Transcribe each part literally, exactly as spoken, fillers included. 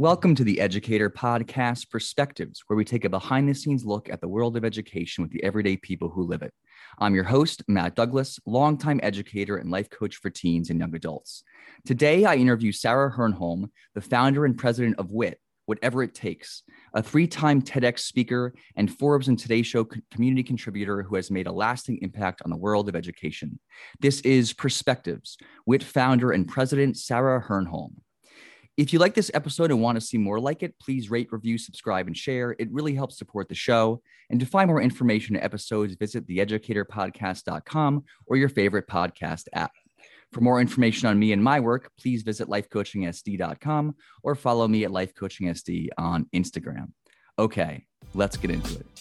Welcome to the Educator Podcast Perspectives, where we take a behind-the-scenes look at the world of education with the everyday people who live it. I'm your host, Matt Douglas, longtime educator and life coach for teens and young adults. Today, I interview Sarah Hernholm, the founder and president of WIT, Whatever It Takes, a three-time TEDx speaker and Forbes and Today Show community contributor who has made a lasting impact on the world of education. This is Perspectives, WIT founder and president Sarah Hernholm. If you like this episode and want to see more like it, please rate, review, subscribe, and share. It really helps support the show. And to find more information and episodes, visit the educator podcast dot com or your favorite podcast app. For more information on me and my work, please visit life coaching s d dot com or follow me at life coaching s d on Instagram. Okay, let's get into it.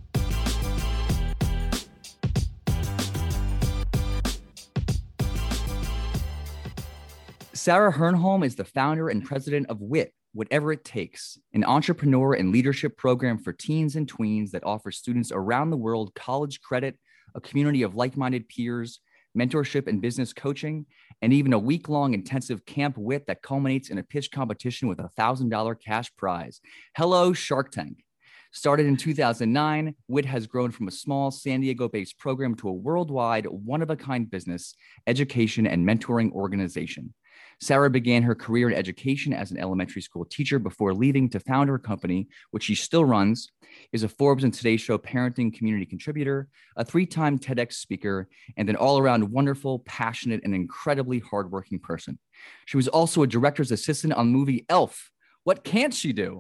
Sarah Hernholm is the founder and president of WIT, Whatever It Takes, an entrepreneur and leadership program for teens and tweens that offers students around the world college credit, a community of like-minded peers, mentorship and business coaching, and even a week-long intensive Camp WIT that culminates in a pitch competition with a one thousand dollars cash prize. Hello, Shark Tank. Started in two thousand nine, WIT has grown from a small San Diego-based program to a worldwide, one-of-a-kind business, education, and mentoring organization. Sarah began her career in education as an elementary school teacher before leaving to found her company, which she still runs, is a Forbes and Today Show parenting community contributor, a three-time TEDx speaker, and an all-around wonderful, passionate, and incredibly hardworking person. She was also a director's assistant on the movie Elf. What can't she do?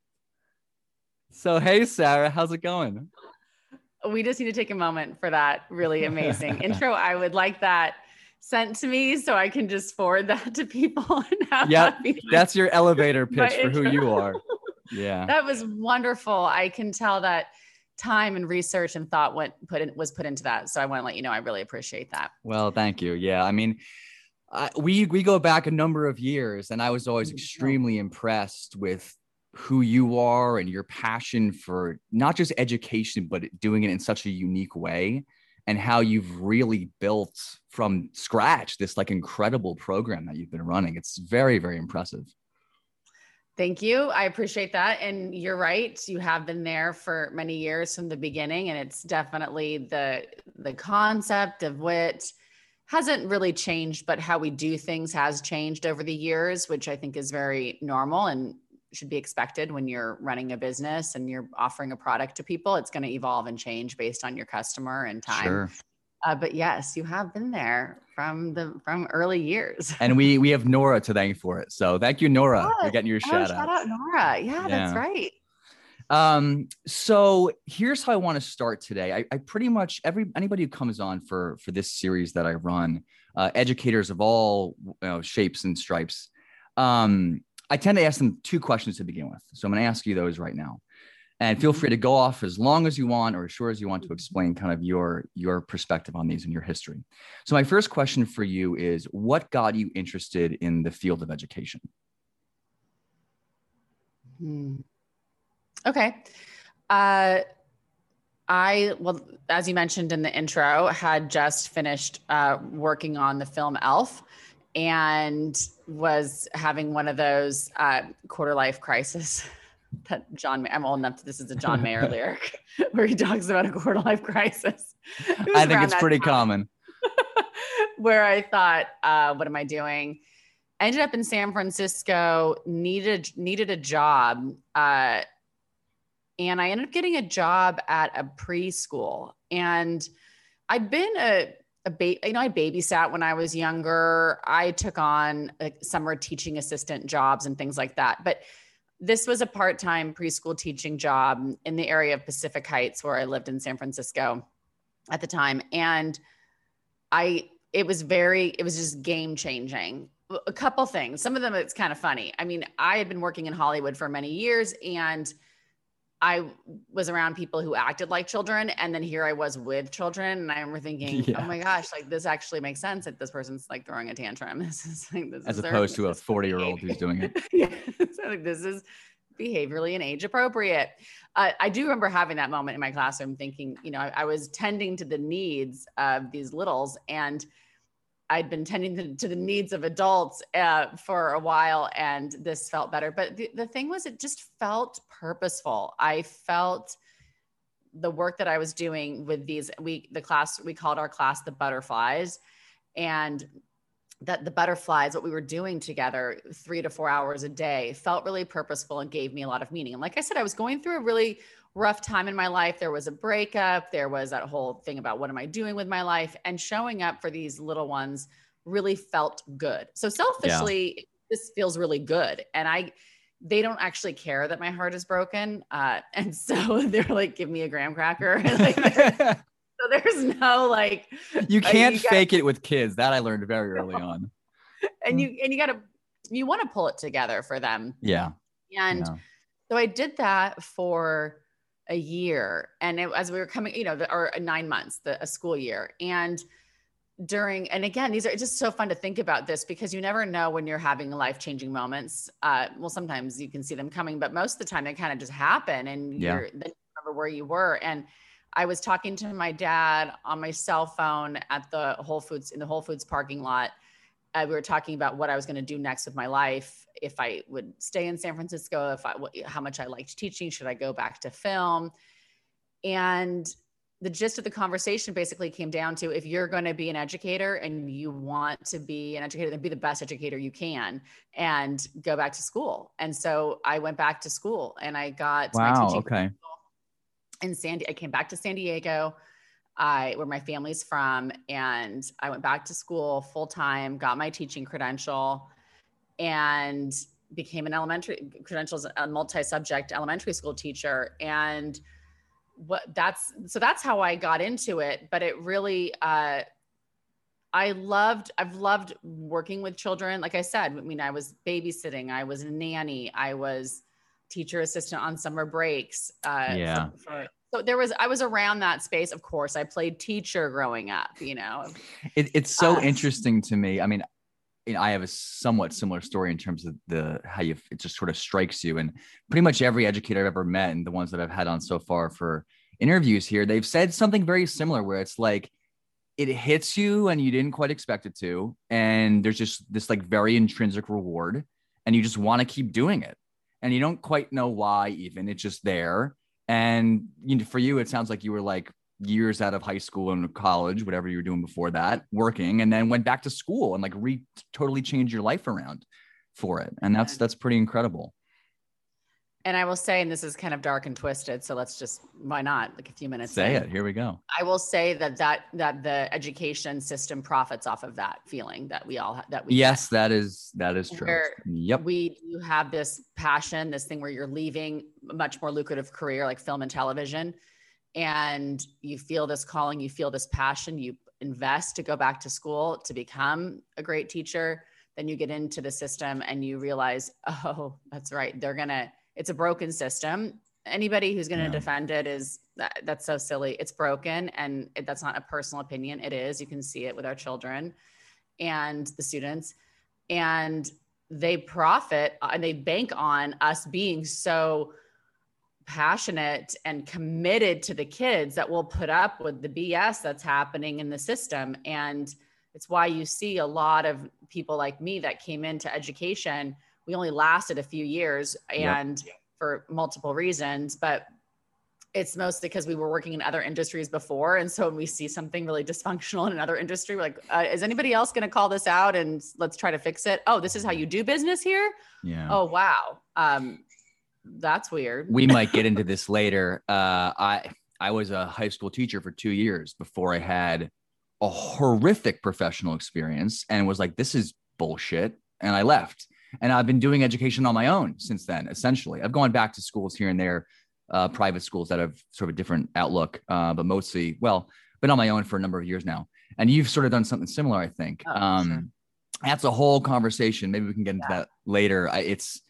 So, hey, Sarah, how's it going? We just need to take a moment for that really amazing intro. I would like that sent to me so I can just forward that to people. And have yeah, that be that's your elevator pitch for intro. who you are. Yeah, that was wonderful. I can tell that time and research and thought went put in, was put into that. So I want to let you know I really appreciate that. Well, thank you. Yeah, I mean, I, we we go back a number of years, and I was always extremely impressed with who you are and your passion for not just education, but doing it in such a unique way, and how you've really built from scratch this like incredible program that you've been running. It's very, very impressive. Thank you. I appreciate that. And you're right. You have been there for many years from the beginning. And it's definitely the, the concept of WIT hasn't really changed, but how we do things has changed over the years, which I think is very normal and should be expected when you're running a business and you're offering a product to people. It's going to evolve and change based on your customer and time. Sure. Uh, but yes, you have been there from the from early years. And we we have Nora to thank for it. So thank you, Nora, oh, for getting your oh, shout, shout out. out Nora. Yeah, Yeah, that's right. Um, so here's how I want to start today. I, I pretty much every anybody who comes on for for this series that I run, uh, educators of all you know, shapes and stripes. Um, I tend to ask them two questions to begin with. So I'm going to ask you those right now. And feel free to go off as long as you want or as short as you want to explain kind of your, your perspective on these and your history. So my first question for you is, what got you interested in the field of education? Hmm. Okay. Uh, I, well, as you mentioned in the intro, had just finished uh, working on the film Elf, and was having one of those uh, quarter life crisis that John, I'm old enough to, this is a John Mayer lyric where he talks about a quarter life crisis. I think it's pretty time, common. Where I thought, uh, what am I doing? I ended up in San Francisco, needed, needed a job. Uh, and I ended up getting a job at a preschool. And I'd been a, A ba- you know, I babysat when I was younger. I took on like summer teaching assistant jobs and things like that. But this was a part-time preschool teaching job in the area of Pacific Heights, where I lived in San Francisco at the time. And I, it was very, it was just game changing. A couple things. Some of them, it's kind of funny. I mean, I had been working in Hollywood for many years, and I was around people who acted like children. And then here I was with children. And I remember thinking, yeah. oh my gosh, like this actually makes sense that this person's like throwing a tantrum. This is like, this As is opposed their, to a forty year old who's doing it. Yeah. So like, this is behaviorally and age appropriate. Uh, I do remember having that moment in my classroom thinking, you know, I, I was tending to the needs of these littles, and I'd been tending to, to the needs of adults uh, for a while, and this felt better. But the, the thing was, it just felt purposeful. I felt the work that I was doing with these, we, the class, we called our class the Butterflies, and that the butterflies, what we were doing together three to four hours a day, felt really purposeful and gave me a lot of meaning. And like I said, I was going through a really rough time in my life. There was a breakup. There was that whole thing about what am I doing with my life, and showing up for these little ones really felt good. So selfishly, yeah. This feels really good. And I, they don't actually care that my heart is broken. Uh, and so they're like, give me a graham cracker. Like, so there's no like, you can't uh, you fake gotta, it with kids. That I learned very early on. And you, and you got to, you want to pull it together for them. Yeah. And yeah. so I did that for a year. And it, as we were coming, you know, the, or nine months, the, a school year. And during, and again, these are just so fun to think about this, because you never know when you're having life-changing moments. Uh, well, sometimes you can see them coming, but most of the time they kind of just happen, and yeah. you're, then you remember where you were. And I was talking to my dad on my cell phone at the Whole Foods, in the Whole Foods parking lot. Uh, we were talking about what I was going to do next with my life. If I would stay in San Francisco, if I, how much I liked teaching, should I go back to film? And the gist of the conversation basically came down to, if you're going to be an educator and you want to be an educator, then be the best educator you can and go back to school. And so I went back to school, and I got wow, my teaching okay. in San, I came back to San Diego, I, where my family's from. And I went back to school full time, got my teaching credential, and became an elementary credentials, a multi-subject elementary school teacher. And what that's, so that's how I got into it. But it really, uh, I loved, I've loved working with children. Like I said, I mean, I was babysitting, I was a nanny, I was teacher assistant on summer breaks. Uh, yeah. For, for, so there was, I was around that space. Of course, I played teacher growing up, you know. It, it's so uh, interesting to me. I mean, you know, I have a somewhat similar story in terms of the, how you, it just sort of strikes you. And pretty much every educator I've ever met, and the ones that I've had on so far for interviews here, they've said something very similar, where it's like, it hits you and you didn't quite expect it to. And there's just this like very intrinsic reward, and you just want to keep doing it. And you don't quite know why even, it's just there. And you know, for you, it sounds like you were like years out of high school and college, whatever you were doing before that, working, and then went back to school and like re totally changed your life around for it. And that's, that's pretty incredible. And I will say, and this is kind of dark and twisted, so let's just, why not, like a few minutes say in. it. Here we go. I will say that that that the education system profits off of that feeling that we all that we yes, get. that is that is true. Where yep. We do have this passion, this thing where you're leaving a much more lucrative career like film and television, and you feel this calling, you feel this passion, you invest to go back to school to become a great teacher. Then you get into the system and you realize, oh, that's right, they're gonna. It's a broken system. Anybody who's going to yeah. defend it is that, that's so silly. It's broken. And it, that's not a personal opinion. It is. You can see it with our children and the students, and they profit and they bank on us being so passionate and committed to the kids that we'll put up with the B S that's happening in the system. And it's why you see a lot of people like me that came into education. We only lasted a few years, and yep. for multiple reasons, but it's mostly because we were working in other industries before. And so when we see something really dysfunctional in another industry, we're like, uh, is anybody else going to call this out and let's try to fix it? Oh, this is how you do business here? Yeah. Oh, wow. Um, that's weird. We might get into this later. Uh, I, I was a high school teacher for two years before I had a horrific professional experience and was like, this is bullshit. And I left. And I've been doing education on my own since then, essentially. I've gone back to schools here and there, uh, private schools that have sort of a different outlook, uh, but mostly, well, been on my own for a number of years now. And you've sort of done something similar, I think. Oh, um, sure. That's a whole conversation. Maybe we can get into yeah. that later. I, it's,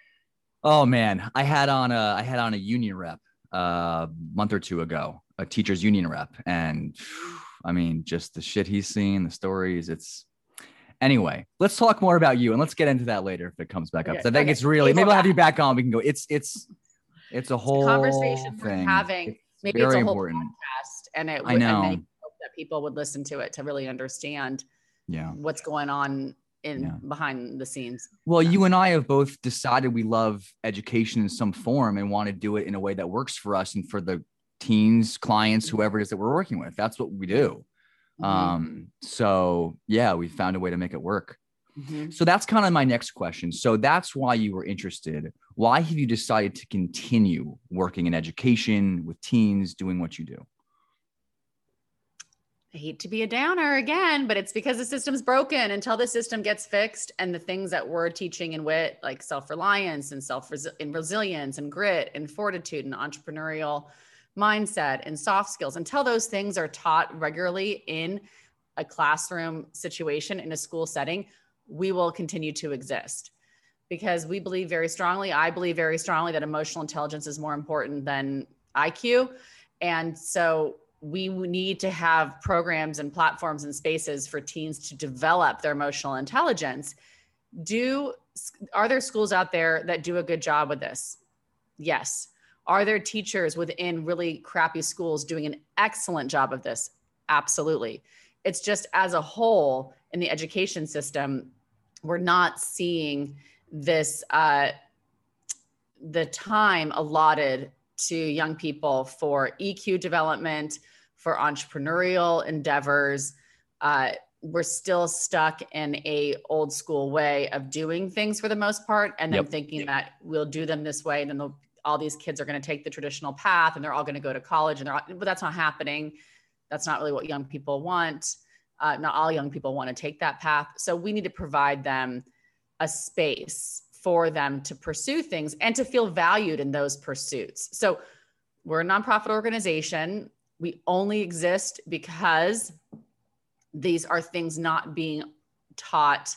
oh man, I had on a, I had on a union rep uh, a month or two ago, a teacher's union rep. And I mean, just the shit he's seen, the stories, it's, anyway, let's talk more about you and let's get into that later if it comes back up. Okay. So I think okay. it's really, maybe I'll have you back on. We can go. It's, it's, it's a whole it's a conversation thing. We're having. It's maybe it's a whole important. podcast, and it would, I know. and I hope that people would listen to it to really understand yeah. what's going on in Yeah. behind the scenes. Well, you and I have both decided we love education in some form and want to do it in a way that works for us and for the teens, clients, whoever it is that we're working with. That's what we do. Mm-hmm. Um, so yeah, we found a way to make it work. Mm-hmm. So that's kind of my next question. So that's why you were interested. Why have you decided to continue working in education with teens, doing what you do? I hate to be a downer again, but it's because the system's broken. Until the system gets fixed and the things that we're teaching in WIT, like self-reliance and self and resilience and grit and fortitude and entrepreneurial mindset and soft skills, until those things are taught regularly in a classroom situation, in a school setting, we will continue to exist, because we believe very strongly, I believe very strongly, that emotional intelligence is more important than I Q. And so we need to have programs and platforms and spaces for teens to develop their emotional intelligence. Do, are there schools out there that do a good job with this? Yes. Are there teachers within really crappy schools doing an excellent job of this? Absolutely. It's just, as a whole in the education system, we're not seeing this, uh, the time allotted to young people for E Q development, for entrepreneurial endeavors. Uh, we're still stuck in a old school way of doing things for the most part, and then Yep. thinking that we'll do them this way, and then they'll, all these kids are going to take the traditional path, and they're all going to go to college, and they're all, but that's not happening. That's not really what young people want. Uh, not all young people want to take that path. So we need to provide them a space for them to pursue things and to feel valued in those pursuits. So we're a nonprofit organization. We only exist because these are things not being taught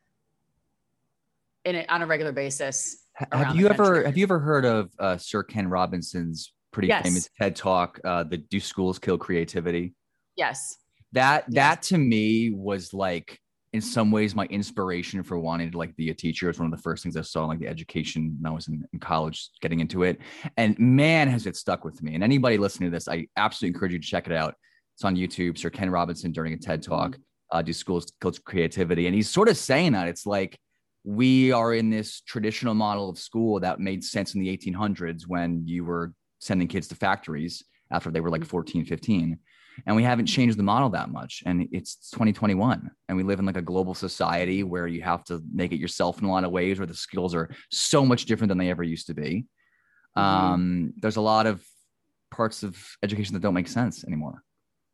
in a, on a regular basis. Have you ever have you ever heard of uh, Sir Ken Robinson's pretty yes. famous TED Talk, uh, the Do Schools Kill Creativity? Yes. That yes. that to me was like, in some ways, my inspiration for wanting to like be a teacher. It's one of the first things I saw in like the education when I was in, in college, getting into it. And man, has it stuck with me. And anybody listening to this, I absolutely encourage you to check it out. It's on YouTube, Sir Ken Robinson during a TED Talk, uh, Do Schools Kill Creativity. And he's sort of saying that it's like, we are in this traditional model of school that made sense in the eighteen hundreds when you were sending kids to factories after they were like fourteen, fifteen. And we haven't changed the model that much. And it's twenty twenty-one. And we live in like a global society where you have to make it yourself in a lot of ways, where the skills are so much different than they ever used to be. Mm-hmm. Um, there's a lot of parts of education that don't make sense anymore.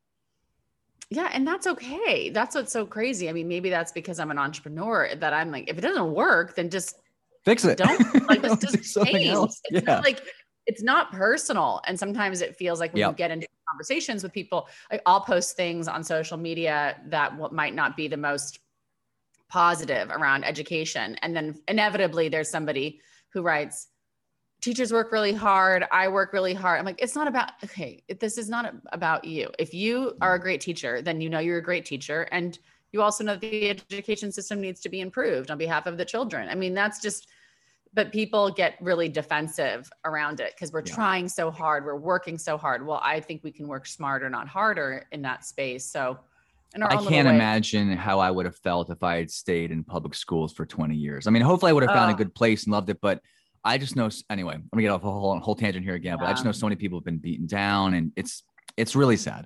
Yeah. And that's okay. That's what's so crazy. I mean, maybe that's because I'm an entrepreneur that I'm like, if it doesn't work, then just fix it. Don't like just, just something change. else. It's Yeah. not like, it's not personal. And sometimes it feels like when yep. you get into conversations with people, like I'll post things on social media that what might not be the most positive around education. And then inevitably there's somebody who writes, teachers work really hard. I work really hard. I'm like, it's not about, okay, this is not about you. If you are a great teacher, then you know you're a great teacher. And you also know that the education system needs to be improved on behalf of the children. I mean, that's just, but people get really defensive around it because we're yeah. trying so hard. We're working so hard. Well, I think we can work smarter, not harder in that space. So in our I own can't way, imagine how I would have felt if I had stayed in public schools for twenty years. I mean, hopefully I would have found uh, a good place and loved it, but I just know, anyway, let me get off a whole, whole tangent here again, yeah. but I just know so many people have been beaten down and it's, it's really sad.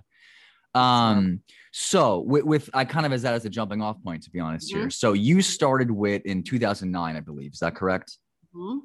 Um, so with, with, I kind of as that as a jumping off point, to be honest mm-hmm. here. So you started WIT in two thousand nine, I believe. Is that correct? Mm-hmm.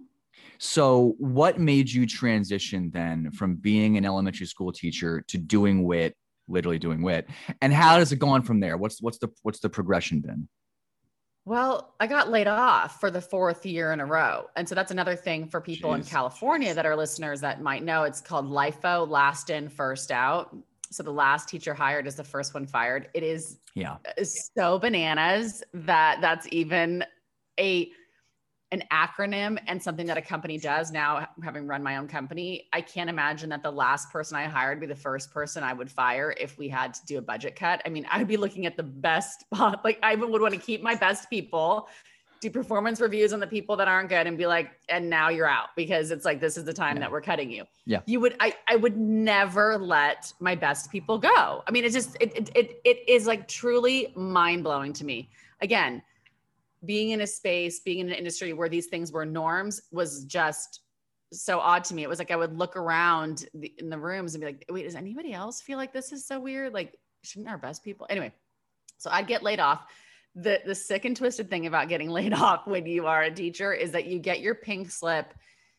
So what made you transition then from being an elementary school teacher to doing WIT, literally doing WIT? And how does it go on from there? What's, what's the, what's the progression been? Well, I got laid off for the fourth year in a row. And so that's another thing for people Jeez. in California that are listeners that might know. It's called LIFO, last in, first out. So the last teacher hired is the first one fired. It is yeah. so bananas that that's even a an acronym and something that a company does. Now, having run my own company, I can't imagine that the last person I hired would be the first person I would fire if we had to do a budget cut. I mean, I would be looking at the best, like I would want to keep my best people do performance reviews on the people that aren't good and be like, and now you're out because it's like, this is the time Yeah. that we're cutting you. Yeah. You would, I, I would never let my best people go. I mean, it's just, it, it, it, it is like truly mind blowing to me. Again, being in a space, being in an industry where these things were norms was just so odd to me. It was like, I would look around the, in the rooms and be like, wait, does anybody else feel like this is so weird? Like, shouldn't our best people? Anyway, so I'd get laid off. The, the sick and twisted thing about getting laid off when you are a teacher is that you get your pink slip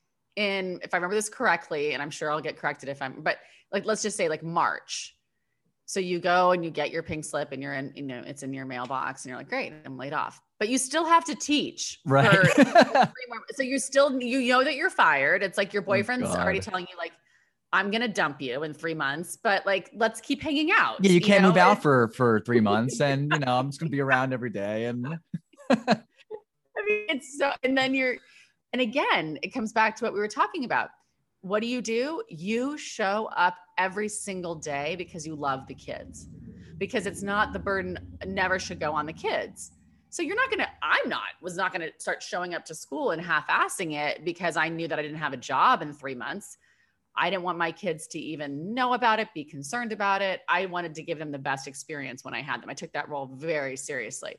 in, if I remember this correctly, and I'm sure I'll get corrected if I'm, but like, let's just say like March. So you go and you get your pink slip and you're in, you know, it's in your mailbox and you're like, great, I'm laid off, but you still have to teach. Right. For three more, so you're still, you know that you're fired. It's like your boyfriend's oh, already telling you like, I'm going to dump you in three months, but like, let's keep hanging out. Yeah. You can't know? move out for, for three months and, you know, I'm just going to be around every day. And I mean, it's so, and then you're, and again, it comes back to what we were talking about. What do you do? You show up every single day because you love the kids, because it's not the burden never should go on the kids. So you're not going to, I'm not, was not going to start showing up to school and half-assing it because I knew that I didn't have a job in three months. I didn't want my kids to even know about it, be concerned about it. I wanted to give them the best experience when I had them. I took that role very seriously,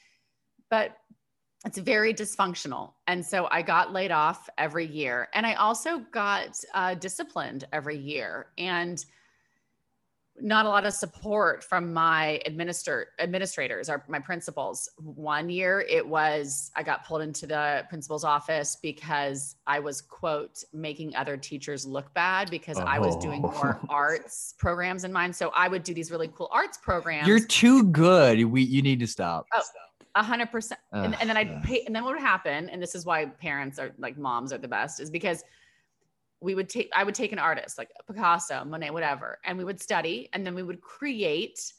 but it's very dysfunctional. And so I got laid off every year. And I also got uh, disciplined every year. And not a lot of support from my administrator administrators or my principals. One year it was, I got pulled into the principal's office because I was, quote, making other teachers look bad because oh. I was doing more arts programs in mine. So I would do these really cool arts programs. You're too good. We, you need to stop. Oh, a hundred percent. And then I'd pay, and then what would happen, and this is why parents are like, moms are the best, is because we would take, I would take an artist like Picasso, Monet, whatever, and we would study, and then we would create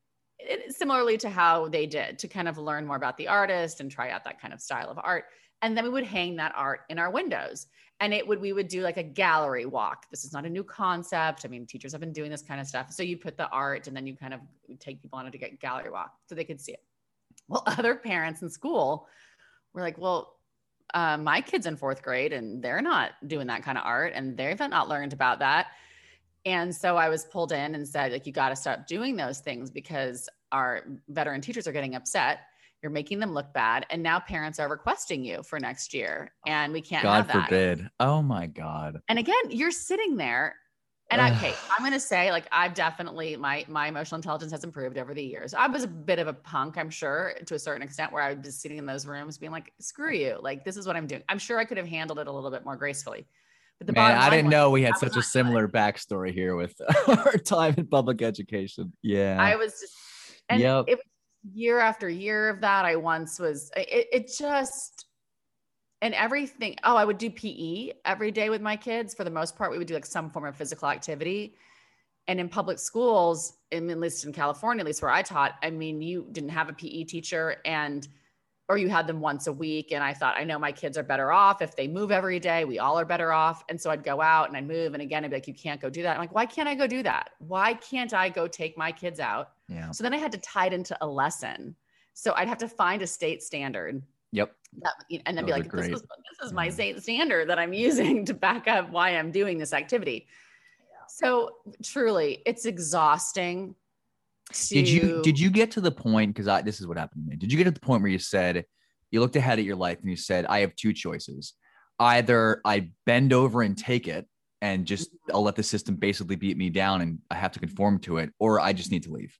it similarly to how they did to kind of learn more about the artist and try out that kind of style of art. And then we would hang that art in our windows, and it would, we would do like a gallery walk. This is not a new concept. I mean, teachers have been doing this kind of stuff. So you put the art and then you kind of take people on it to get gallery walk so they could see it. Well, other parents in school were like, well, Uh, my kid's in fourth grade and they're not doing that kind of art and they've not learned about that. And so I was pulled in and said, like, you got to stop doing those things because our veteran teachers are getting upset. You're making them look bad. And now parents are requesting you for next year and we can't God have that. God forbid. Oh my God. And again, you're sitting there. And I, okay, I'm going to say, like, I've definitely, my, my emotional intelligence has improved over the years. I was a bit of a punk, I'm sure, to a certain extent, where I was sitting in those rooms being like, screw you. Like, this is what I'm doing. I'm sure I could have handled it a little bit more gracefully. But the Man, I didn't know we had I such a similar good. backstory here with our time in public education. Yeah. I was just, and yep. it was year after year of that. I once was, it, it just, and everything. Oh, I would do P E every day with my kids. For the most part, we would do like some form of physical activity. And in public schools, at least in California, at least where I taught, I mean, you didn't have a P E teacher and, or you had them once a week. And I thought, I know my kids are better off if they move every day. We all are better off. And so I'd go out and I'd move. And again, I'd be like, you can't go do that. I'm like, why can't I go do that? Why can't I go take my kids out? Yeah. So then I had to tie it into a lesson. So I'd have to find a state standard. Yep. That, and then Those be like, this is, this is my state standard that I'm using to back up why I'm doing this activity. Yeah. So truly, it's exhausting. To... Did you, did you get to the point, because I, this is what happened to me. Did you get to the point where you said, you looked ahead at your life and you said, I have two choices. Either I bend over and take it and just, I'll let the system basically beat me down and I have to conform to it, or I just need to leave.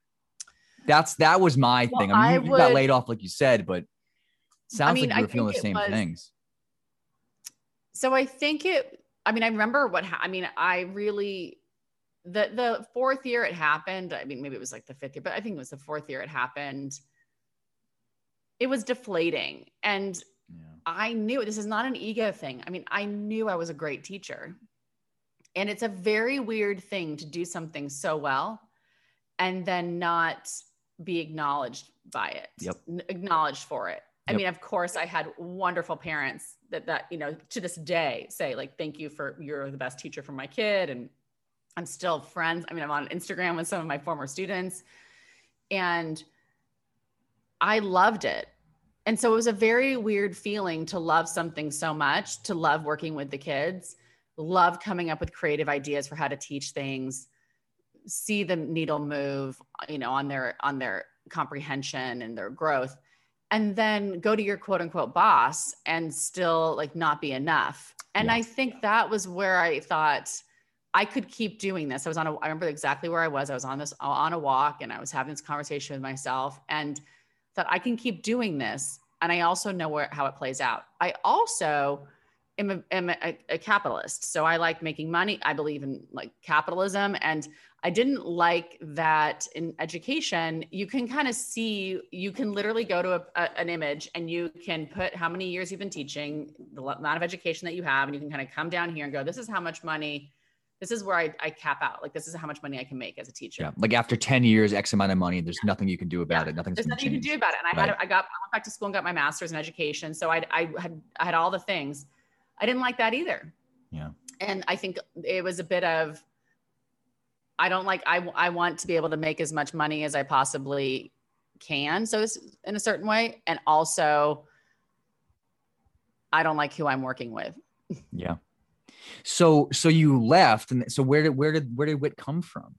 That's, that was my well, thing. I mean, I you, would... you got laid off, like you said, but sounds I mean, like you were feeling the same was, things. So I think it, I mean, I remember what, ha- I mean, I really, the, the fourth year it happened. I mean, maybe it was like the fifth year, but I think it was the fourth year it happened. It was deflating. And yeah. I knew this is not an ego thing. I mean, I knew I was a great teacher, and it's a very weird thing to do something so well and then not be acknowledged by it, yep. acknowledged for it. I Yep. mean, of course, I had wonderful parents that, that, you know, to this day say like, thank you for, you're the best teacher for my kid. And I'm still friends. I mean, I'm on Instagram with some of my former students, and I loved it. And so it was a very weird feeling to love something so much, to love working with the kids, love coming up with creative ideas for how to teach things, see the needle move, you know, on their, on their comprehension and their growth, and then go to your quote unquote boss and still like not be enough. And yeah. I think that was where I thought I could keep doing this. I was on a, I remember exactly where I was. I was on this, on a walk, and I was having this conversation with myself and thought I can keep doing this. And I also know where, how it plays out. I also am, a, am a, a capitalist. So I like making money. I believe in like capitalism. And I didn't like that in education, you can kind of see, you can literally go to a, a, an image and you can put how many years you've been teaching, the amount of education that you have, and you can kind of come down here and go, this is how much money, this is where I, I cap out. Like, this is how much money I can make as a teacher. Yeah. Like after ten years, X amount of money, there's nothing you can do about yeah. it. Nothing's There's nothing you can do about it. And I right. had, I got, I went back to school and got my master's in education. So I, I had, I had all the things. I didn't like that either. Yeah. And I think it was a bit of, I don't like, I, I want to be able to make as much money as I possibly can. So it's in a certain way. And also I don't like who I'm working with. Yeah. So, so you left. And so where did, where did, where did WIT come from?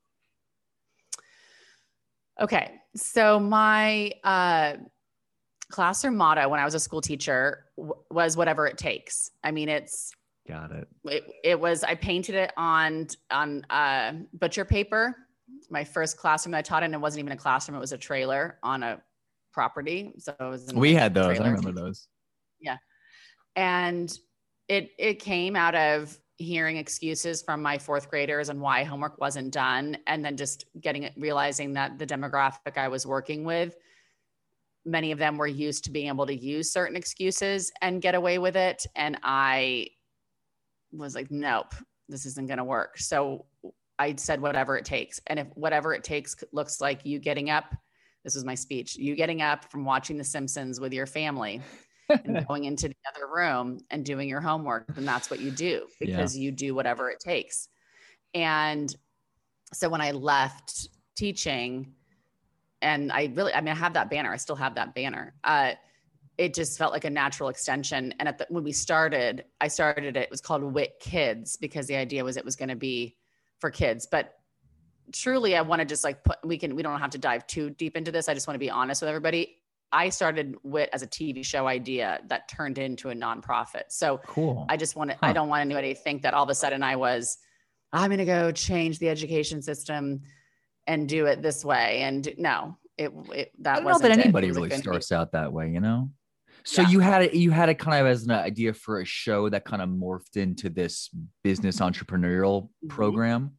Okay. So my, uh, classroom motto when I was a school teacher w- was whatever it takes. I mean, it's, Got it. It, it was, I painted it on, on uh, butcher paper. My first classroom that I taught in, it wasn't even a classroom. It was a trailer on a property. So it was, we had those. Trailer. I remember those. Yeah. And it, it came out of hearing excuses from my fourth graders and why homework wasn't done. And then just getting it, realizing that the demographic I was working with, many of them were used to being able to use certain excuses and get away with it. And I was like, nope, this isn't going to work. So I said, whatever it takes. And if whatever it takes looks like you getting up, this was my speech, you getting up from watching The Simpsons with your family and going into the other room and doing your homework, then that's what you do, because yeah. you do whatever it takes. And so when I left teaching, and I really, I mean, I have that banner, I still have that banner. Uh, it just felt like a natural extension. And at the, when we started, I started it, it was called WIT Kids, because the idea was it was going to be for kids. But truly, I want to just like put, we can, we don't have to dive too deep into this. I just want to be honest with everybody. I started WIT as a T V show idea that turned into a nonprofit. So cool. I just want to, huh. I don't want anybody to think that all of a sudden I was, I'm going to go change the education system and do it this way. And no, it, it that I don't wasn't know that anybody it. It really starts be. out that way, you know? So Yeah. you had it, you had it kind of as an idea for a show that kind of morphed into this business entrepreneurial mm-hmm. program.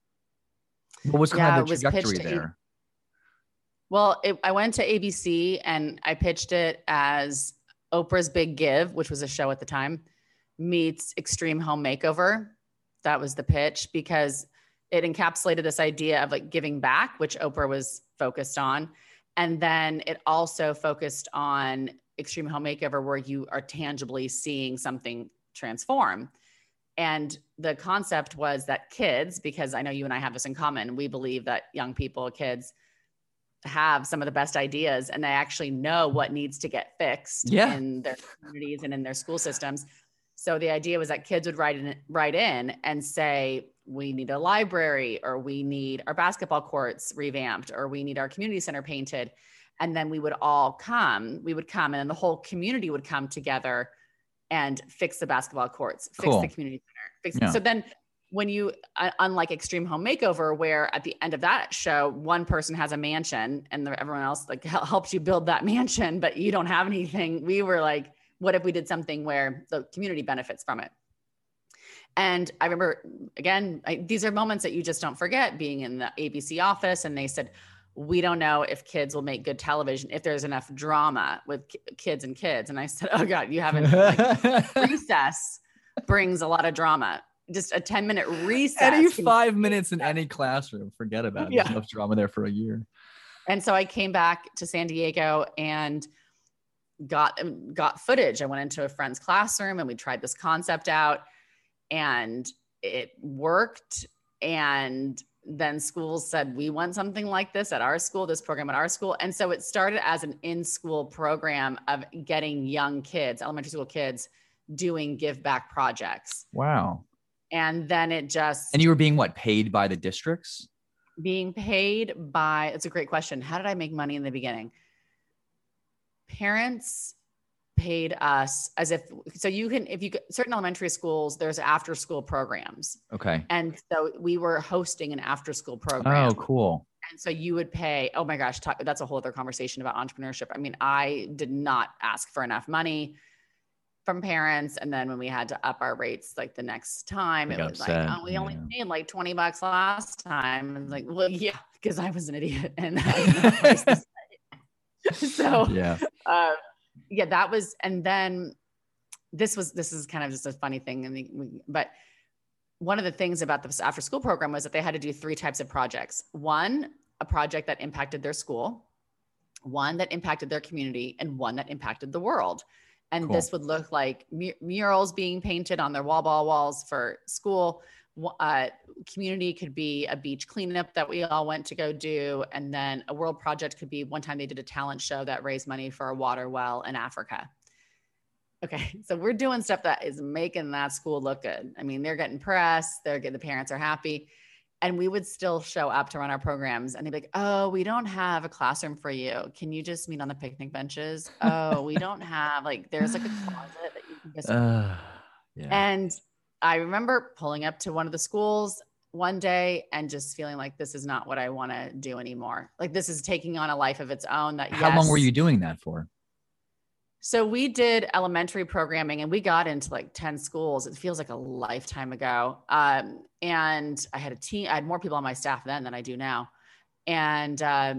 What was kind yeah, of the trajectory there? A- well, it, I went to A B C and I pitched it as Oprah's Big Give, which was a show at the time, meets Extreme Home Makeover. That was the pitch, because it encapsulated this idea of like giving back, which Oprah was focused on. And then it also focused on Extreme Home Makeover, where you are tangibly seeing something transform. And the concept was that kids, because I know you and I have this in common, we believe that young people, kids have some of the best ideas and they actually know what needs to get fixed yeah. in their communities and in their school systems. So the idea was that kids would write in, write in and say, we need a library, or we need our basketball courts revamped, or we need our community center painted. And then we would all come, we would come and then the whole community would come together and fix the basketball courts, fix cool. the community center. Fix, yeah. So then when you, uh, unlike Extreme Home Makeover, where at the end of that show, one person has a mansion and the, everyone else like helps you build that mansion, but you don't have anything. We were like, what if we did something where the community benefits from it? And I remember, again, I, these are moments that you just don't forget, being in the A B C office. And they said, we don't know if kids will make good television, if there's enough drama with ki- kids and kids. And I said, oh God, you haven't, like, recess brings a lot of drama. Just a ten minute recess. Any five minutes in any classroom, forget about it. Yeah. There's enough drama there for a year. And so I came back to San Diego and got, got footage. I went into a friend's classroom and we tried this concept out and it worked. And then schools said, we want something like this at our school, this program at our school. And so it started as an in-school program of getting young kids, elementary school kids, doing give back projects. Wow. And then it just. And you were being what, paid by the districts? Being paid by, it's a great question. How did I make money in the beginning? Parents paid us as if, so you can, if you, certain elementary schools, there's after school programs. Okay. And so we were hosting an after school program. Oh, cool. And so you would pay, oh my gosh, talk, that's a whole other conversation about entrepreneurship. I mean, I did not ask for enough money from parents. And then when we had to up our rates, like the next time, it was upset. like, oh, we yeah. only paid like twenty bucks last time. And like, well, yeah, because I was an idiot. And I so, yeah. Uh, yeah, that was, and then this was, this is kind of just a funny thing. I mean, but one of the things about the after school program was that they had to do three types of projects. One, a project that impacted their school, one that impacted their community, and one that impacted the world. And cool. This would look like mur- murals being painted on their wall ball walls for school. Uh, community could be a beach cleanup that we all went to go do. And then a world project could be one time they did a talent show that raised money for a water well in Africa. Okay. So we're doing stuff that is making that school look good. I mean, they're getting press, they're getting, the parents are happy. And we would still show up to run our programs and they'd be like, oh, we don't have a classroom for you. Can you just meet on the picnic benches? Oh, we don't have, like, there's like a closet that you can just, uh, yeah. And I remember pulling up to one of the schools one day and just feeling like this is not what I want to do anymore. Like this is taking on a life of its own. That How yes, long were you doing that for? So we did elementary programming and we got into like ten schools. It feels like a lifetime ago. Um, and I had a team, I had more people on my staff then than I do now. And uh,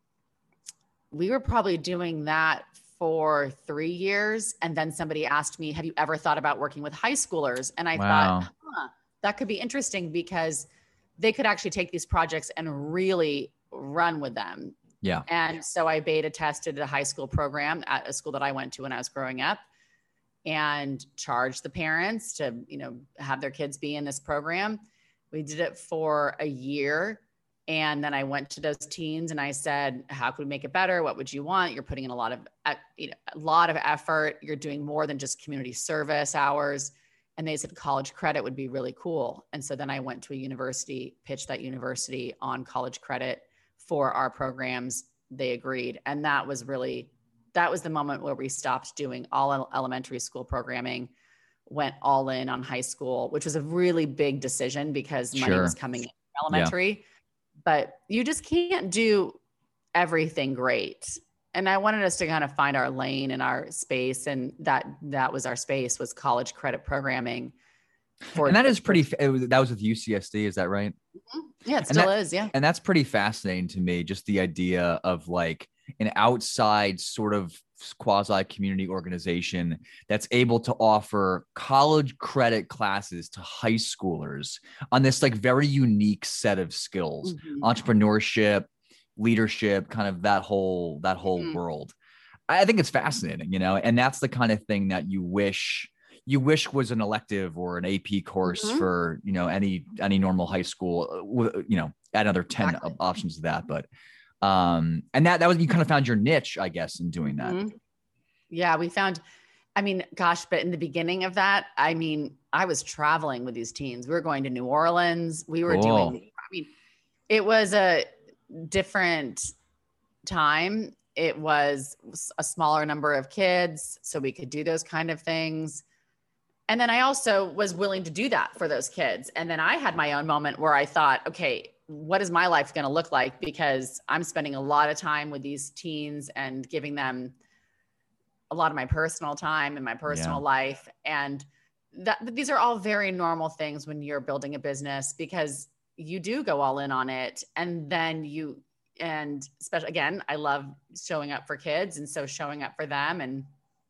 we were probably doing that for three years. And then somebody asked me, have you ever thought about working with high schoolers? And I wow. thought, huh, that could be interesting because they could actually take these projects and really run with them. Yeah. And so I beta tested a high school program at a school that I went to when I was growing up and charged the parents to, you know, have their kids be in this program. We did it for a year. And then I went to those teens and I said, how could we make it better? What would you want? You're putting in a lot of, you know, a lot of effort. You're doing more than just community service hours. And they said college credit would be really cool. And so then I went to a university, pitched that university on college credit for our programs. They agreed. And that was really, that was the moment where we stopped doing all elementary school programming, went all in on high school, which was a really big decision because money sure. was coming in elementary, yeah. but you just can't do everything great. And I wanted us to kind of find our lane in our space. And that, that was our space, was college credit programming. For, and that is pretty, that was with U C S D. Is that right? Mm-hmm. Yeah, it still that, is. Yeah. And that's pretty fascinating to me. Just the idea of like an outside sort of quasi community organization that's able to offer college credit classes to high schoolers on this like very unique set of skills, mm-hmm. entrepreneurship, leadership, kind of that whole, that whole mm-hmm. world. I think it's fascinating, you know, and that's the kind of thing that you wish you wish was an elective or an A P course mm-hmm. for, you know, any, any normal high school, you know, add another ten exactly. options to that. But, um, and that, that was, you kind of found your niche, I guess, in doing that. Mm-hmm. Yeah, we found, I mean, gosh, but in the beginning of that, I mean, I was traveling with these teens. We were going to New Orleans. We were cool. doing, I mean, it was a different time. It was a smaller number of kids, so we could do those kind of things. And then I also was willing to do that for those kids. And then I had my own moment where I thought, okay, what is my life going to look like? Because I'm spending a lot of time with these teens and giving them a lot of my personal time and my personal yeah. life. And that these are all very normal things when you're building a business, because you do go all in on it. And then you, and especially again, I love showing up for kids. And so showing up for them, and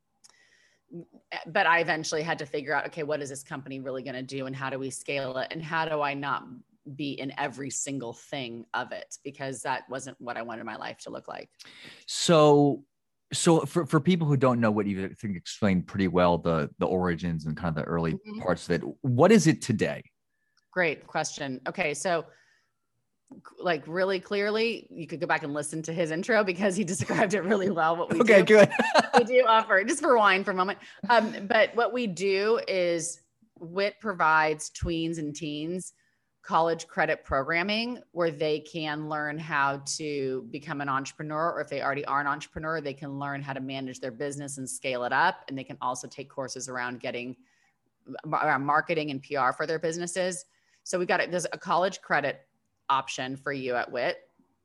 but I eventually had to figure out, okay, what is this company really going to do? And how do we scale it? And how do I not be in every single thing of it? Because that wasn't what I wanted my life to look like. So, so for, for people who don't know what you think explained pretty well, the, the origins and kind of the early mm-hmm. parts of it, what is it today? Great question. Okay. So like really clearly, you could go back and listen to his intro because he described it really well. What we okay, do. good. We do offer, just rewind for a moment. Um, but what we do is W I T provides tweens and teens college credit programming where they can learn how to become an entrepreneur, or if they already are an entrepreneur, they can learn how to manage their business and scale it up. And they can also take courses around getting around marketing and P R for their businesses. So we got it. There's a college credit option for you at W I T.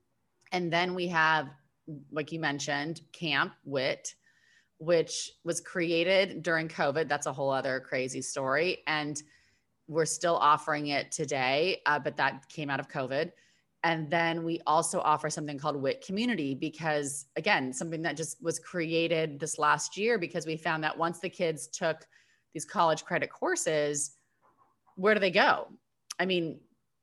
And then we have, like you mentioned, Camp W I T, which was created during COVID. That's a whole other crazy story. And we're still offering it today, uh, but that came out of COVID. And then we also offer something called W I T Community because, again, something that just was created this last year because we found that once the kids took these college credit courses, where do they go? I mean,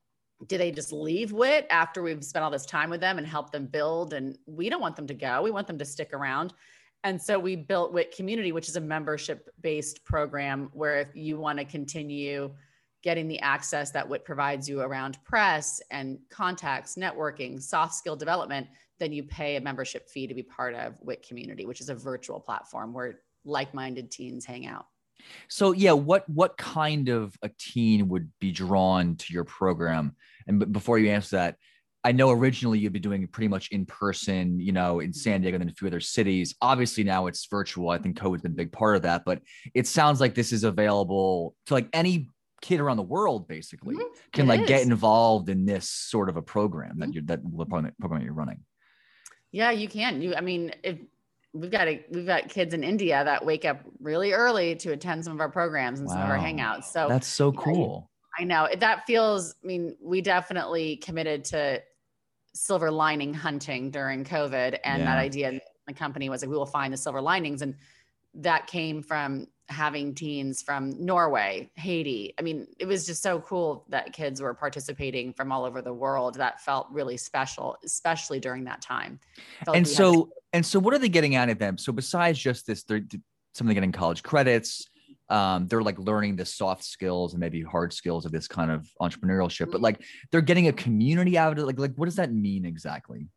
do they just leave W I T after we've spent all this time with them and helped them build? And we don't want them to go. We want them to stick around. And so we built W I T Community, which is a membership-based program where if you want to continue getting the access that W I T provides you around press and contacts, networking, soft skill development, then you pay a membership fee to be part of W I T Community, which is a virtual platform where like-minded teens hang out. So yeah, what what kind of a teen would be drawn to your program? And b- before you answer that, I know originally you'd be doing it pretty much in person, you know, in San Diego and then a few other cities. Obviously now it's virtual. I think COVID's been a big part of that, but it sounds like this is available to like any kid around the world basically mm-hmm. can it like is. get involved in this sort of a program mm-hmm. that you're that program that you're running. Yeah, you can. You, I mean, if we've got a, we've got kids in India that wake up really early to attend some of our programs and wow. some of our hangouts. So that's so cool. Yeah, I know that feels, I mean, we definitely committed to silver lining hunting during COVID. And yeah. that idea in the company was like, we will find the silver linings. And that came from having teens from Norway, Haiti. I mean, it was just so cool that kids were participating from all over the world. That felt really special, especially during that time. And like so, to- and so what are they getting out of them? So besides just this, they're something getting college credits. Um, they're like learning the soft skills and maybe hard skills of this kind of entrepreneurship, mm-hmm. but like they're getting a community out of it. Like, like, what does that mean exactly?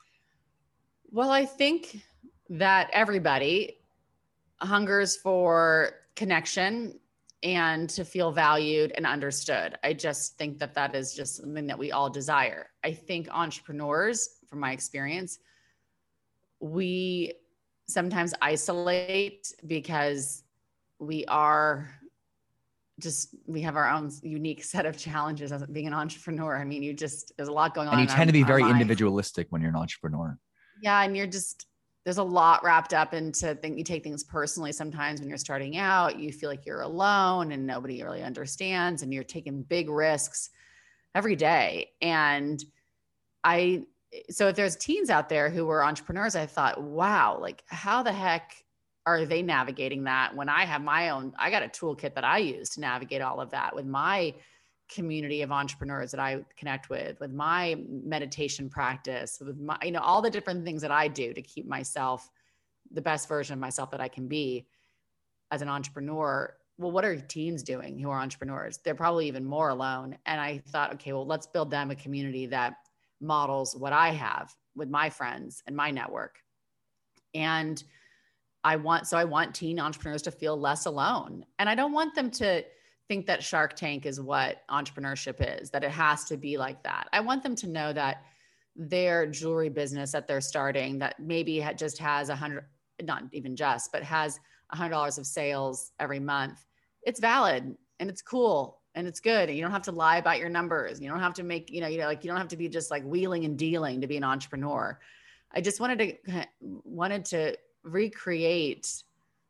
Well, I think that everybody hungers for connection and to feel valued and understood. I just think that that is just something that we all desire. I think entrepreneurs, from my experience, we sometimes isolate because we are just, we have our own unique set of challenges as being an entrepreneur. I mean, you just, there's a lot going on. And you tend our, to be very individualistic when you're an entrepreneur. Yeah. And you're just, there's a lot wrapped up into think you take things personally. Sometimes when you're starting out, you feel like you're alone and nobody really understands and you're taking big risks every day. And I, so if there's teens out there who were entrepreneurs, I thought, wow, like how the heck are they navigating that when I have my own, I got a toolkit that I use to navigate all of that with my community of entrepreneurs that I connect with, with my meditation practice, with my, you know, all the different things that I do to keep myself the best version of myself that I can be as an entrepreneur. Well, what are teens doing who are entrepreneurs? They're probably even more alone. And I thought, okay, well, let's build them a community that models what I have with my friends and my network. And I want, so I want teen entrepreneurs to feel less alone. And I don't want them to think that Shark Tank is what entrepreneurship is, that it has to be like that. I want them to know that their jewelry business that they're starting that maybe just has a hundred, not even just, but has a hundred dollars of sales every month. It's valid and it's cool and it's good. And you don't have to lie about your numbers. You don't have to make, you know, you know, like you don't have to be just like wheeling and dealing to be an entrepreneur. I just wanted to, wanted to recreate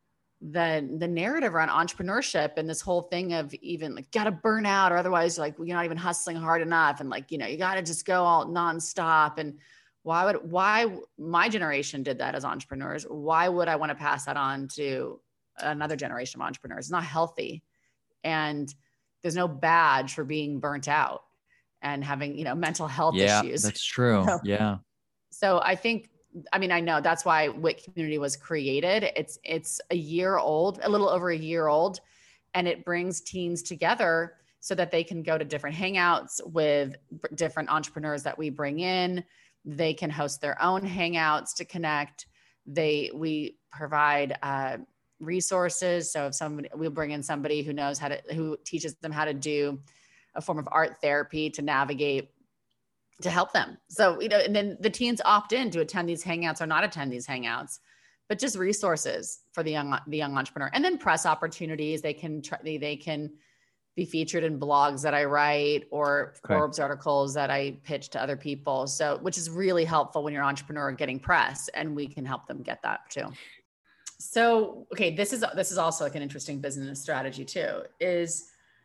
the the narrative around entrepreneurship and this whole thing of even like got to burn out or otherwise like you're not even hustling hard enough and like, you know, you got to just go all nonstop. And why would why my generation did that as entrepreneurs? Why would I want to pass that on to another generation of entrepreneurs? It's not healthy. And there's no badge for being burnt out and having, you know, mental health yeah, issues. That's true. So, yeah. So I think I mean, I know that's why W I T Community was created. It's, it's a year old, a little over a year old, and it brings teens together so that they can go to different hangouts with different entrepreneurs that we bring in. They can host their own hangouts to connect. They, we provide uh, resources. So if somebody, we'll bring in somebody who knows how to, who teaches them how to do a form of art therapy to navigate, to help them. So, you know, and then the teens opt in to attend these hangouts or not attend these hangouts, but just resources for the young, the young entrepreneur. And then press opportunities. They can try, they, they can be featured in blogs that I write or okay. Forbes articles that I pitch to other people. So, which is really helpful when you're an entrepreneur getting press, and we can help them get that too. So, okay, this is, this is also like an interesting business strategy too, is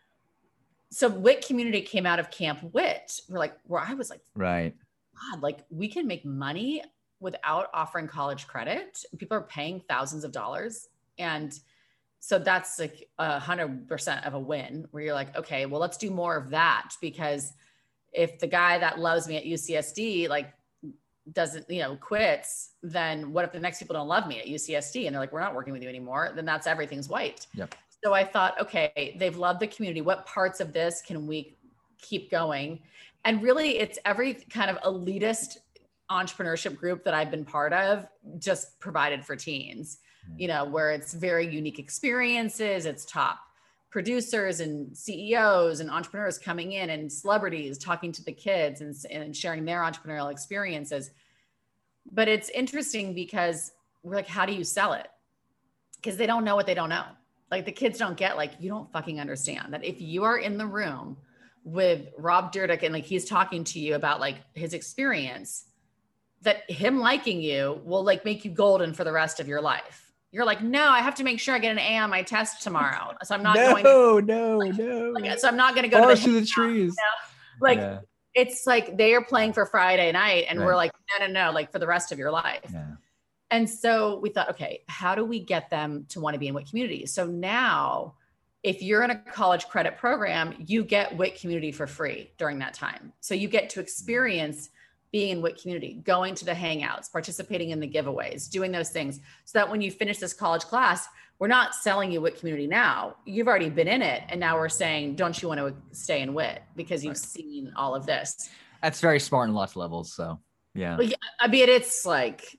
so WIT Community came out of Camp WIT. We're like, where I was like, right. God, like we can make money without offering college credit. People are paying thousands of dollars. And so that's like a hundred percent of a win where you're like, okay, well, let's do more of that, because if the guy that loves me at U C S D, like doesn't, you know, quits, then what if the next people don't love me at U C S D and they're like, we're not working with you anymore? Then that's, everything's white. Yep. So I thought, okay, they've loved the community. What parts of this can we keep going? And really it's every kind of elitist entrepreneurship group that I've been part of, just provided for teens, you know, where it's very unique experiences. It's top producers and C E Os and entrepreneurs coming in, and celebrities talking to the kids and, and sharing their entrepreneurial experiences. But it's interesting because we're like, how do you sell it? Because they don't know what they don't know. Like the kids don't get, like, you don't fucking understand that if you are in the room with Rob Dyrdek and like he's talking to you about like his experience, that him liking you will like make you golden for the rest of your life. You're like, no, I have to make sure I get an A on my test tomorrow. So I'm not no, going to, no, like, no. Like, so I'm not going to go Forest to the, to the trees. You know? Like, yeah. It's like they are playing for Friday night and right. We're like, no, no, no, like for the rest of your life. Yeah. And so we thought, okay, how do we get them to want to be in WIT Community? So now if you're in a college credit program, you get WIT Community for free during that time. So you get to experience being in WIT Community, going to the hangouts, participating in the giveaways, doing those things, so that when you finish this college class, we're not selling you WIT Community now. You've already been in it. And now we're saying, don't you want to stay in WIT because you've right. seen all of this? That's very smart in lots of levels. So yeah. Well, yeah, I mean, it's like,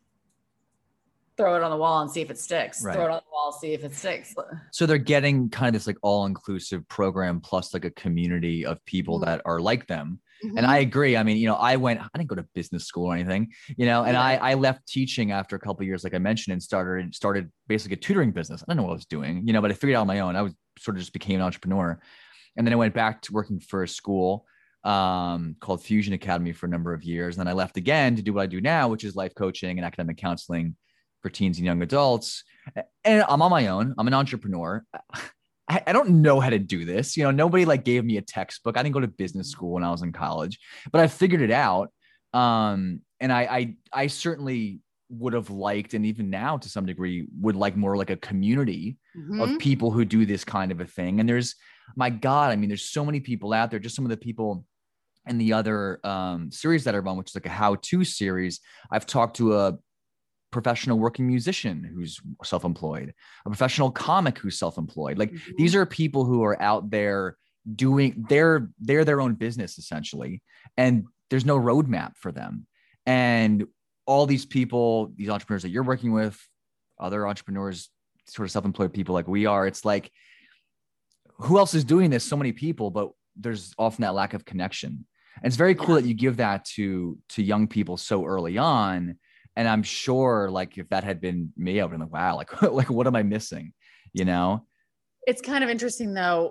throw it on the wall and see if it sticks. Right. Throw it on the wall, see if it sticks. So they're getting kind of this like all-inclusive program plus like a community of people mm-hmm. that are like them. Mm-hmm. And I agree. I mean, you know, I went, I didn't go to business school or anything, you know, and yeah. I, I left teaching after a couple of years, like I mentioned, and started, started basically a tutoring business. I don't know what I was doing, you know, but I figured out on my own. I was sort of just became an entrepreneur. And then I went back to working for a school um, called Fusion Academy for a number of years. And then I left again to do what I do now, which is life coaching and academic counseling for teens and young adults. And I'm on my own. I'm an entrepreneur. I, I don't know how to do this. You know, nobody like gave me a textbook. I didn't go to business school when I was in college, but I figured it out. Um, and I, I, I certainly would have liked, and even now to some degree would like more like a community mm-hmm. of people who do this kind of a thing. And there's, my God, I mean, there's so many people out there, just some of the people in the other um, series that I run, which is like a how-to series. I've talked to a professional working musician who's self-employed, a professional comic who's self-employed. Like mm-hmm. these are people who are out there doing they're, they're their own business essentially. And there's no roadmap for them. And all these people, these entrepreneurs that you're working with, other entrepreneurs, sort of self-employed people like we are, it's like, who else is doing this? So many people, but there's often that lack of connection. And it's very cool yeah. that you give that to, to young people so early on. And I'm sure like if that had been me, I would have been like, wow, like, like what am I missing? You know? It's kind of interesting though.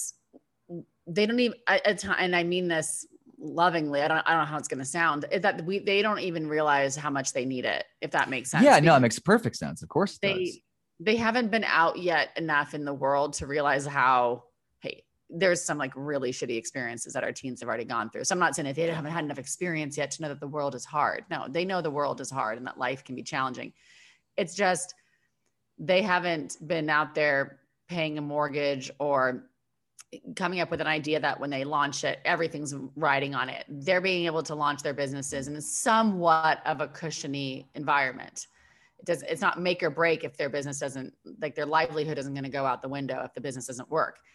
They don't even, I, and I mean this lovingly, I don't, I don't know how it's going to sound, that we, they don't even realize how much they need it, if that makes sense. Yeah, no, it makes perfect sense. Of course it they, does. They haven't been out yet enough in the world to realize how, hey, there's some like really shitty experiences that our teens have already gone through. So I'm not saying that they haven't had enough experience yet to know that the world is hard. No, they know the world is hard and that life can be challenging. It's just, they haven't been out there paying a mortgage or coming up with an idea that when they launch it, everything's riding on it. They're being able to launch their businesses in somewhat of a cushiony environment. It does, it's not make or break if their business doesn't, like their livelihood isn't going to go out the window if the business doesn't work.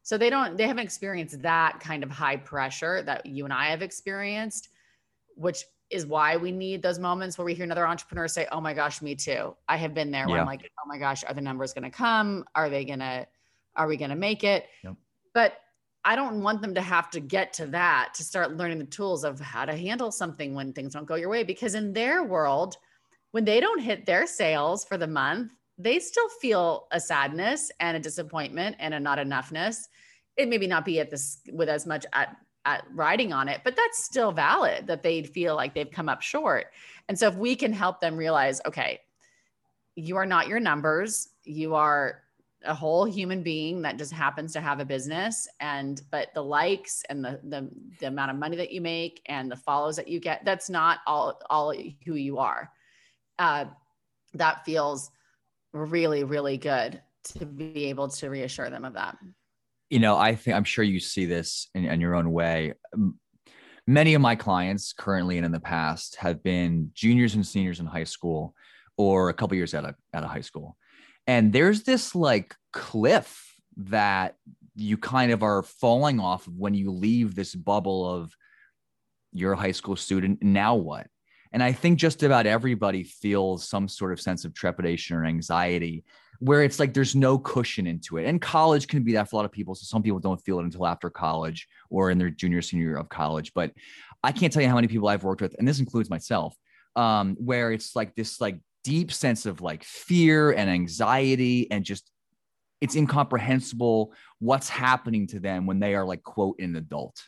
So they don't, they haven't experienced that kind of high pressure that you and I have experienced, which is why we need those moments where we hear another entrepreneur say, oh my gosh, me too. I have been there where Yeah. I'm like, oh my gosh, are the numbers going to come? Are they going to, are we going to make it? Yep. But I don't want them to have to get to that to start learning the tools of how to handle something when things don't go your way. Because in their world, when they don't hit their sales for the month, they still feel a sadness and a disappointment and a not enoughness. It maybe not be at this with as much at, at riding on it, but that's still valid that they feel like they've come up short. And so if we can help them realize, okay, you are not your numbers, you are a whole human being that just happens to have a business, and but the likes and the, the the amount of money that you make and the follows that you get, that's not all all who you are. Uh, that feels really, really good to be able to reassure them of that. You know, I think I'm sure you see this in, in your own way. Many of my clients currently and in the past have been juniors and seniors in high school, or a couple years out of out of high school. And there's this like cliff that you kind of are falling off when you leave this bubble of you're a high school student. Now what? And I think just about everybody feels some sort of sense of trepidation or anxiety where it's like there's no cushion into it. And college can be that for a lot of people. So some people don't feel it until after college or in their junior, senior year of college. But I can't tell you how many people I've worked with, and this includes myself, um, where it's like this like deep sense of like fear and anxiety, and just it's incomprehensible what's happening to them when they are like, quote, an adult.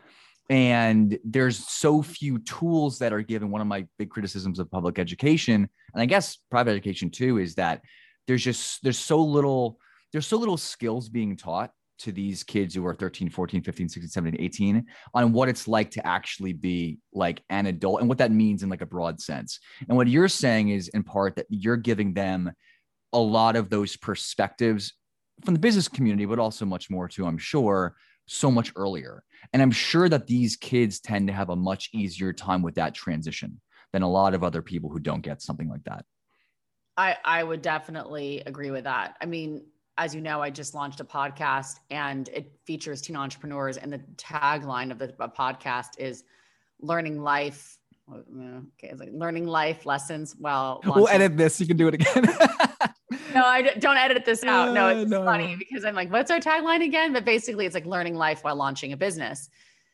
And there's so few tools that are given. One of my big criticisms of public education, and I guess private education too, is that there's just, there's so little, there's so little skills being taught to these kids who are thirteen, fourteen, fifteen, sixteen, seventeen, eighteen on what it's like to actually be like an adult and what that means in like a broad sense. And what you're saying is in part that you're giving them a lot of those perspectives from the business community, but also much more too, I'm sure, so much earlier. And I'm sure that these kids tend to have a much easier time with that transition than a lot of other people who don't get something like that. I, I would definitely agree with that. I mean, as you know, I just launched a podcast and it features teen entrepreneurs. And the tagline of the podcast is learning life. Okay, it's like learning life lessons. Well, we'll edit this. You can do it again. No, I don't edit this out. No, it's no. funny because I'm like, what's our tagline again? But basically it's like learning life while launching a business.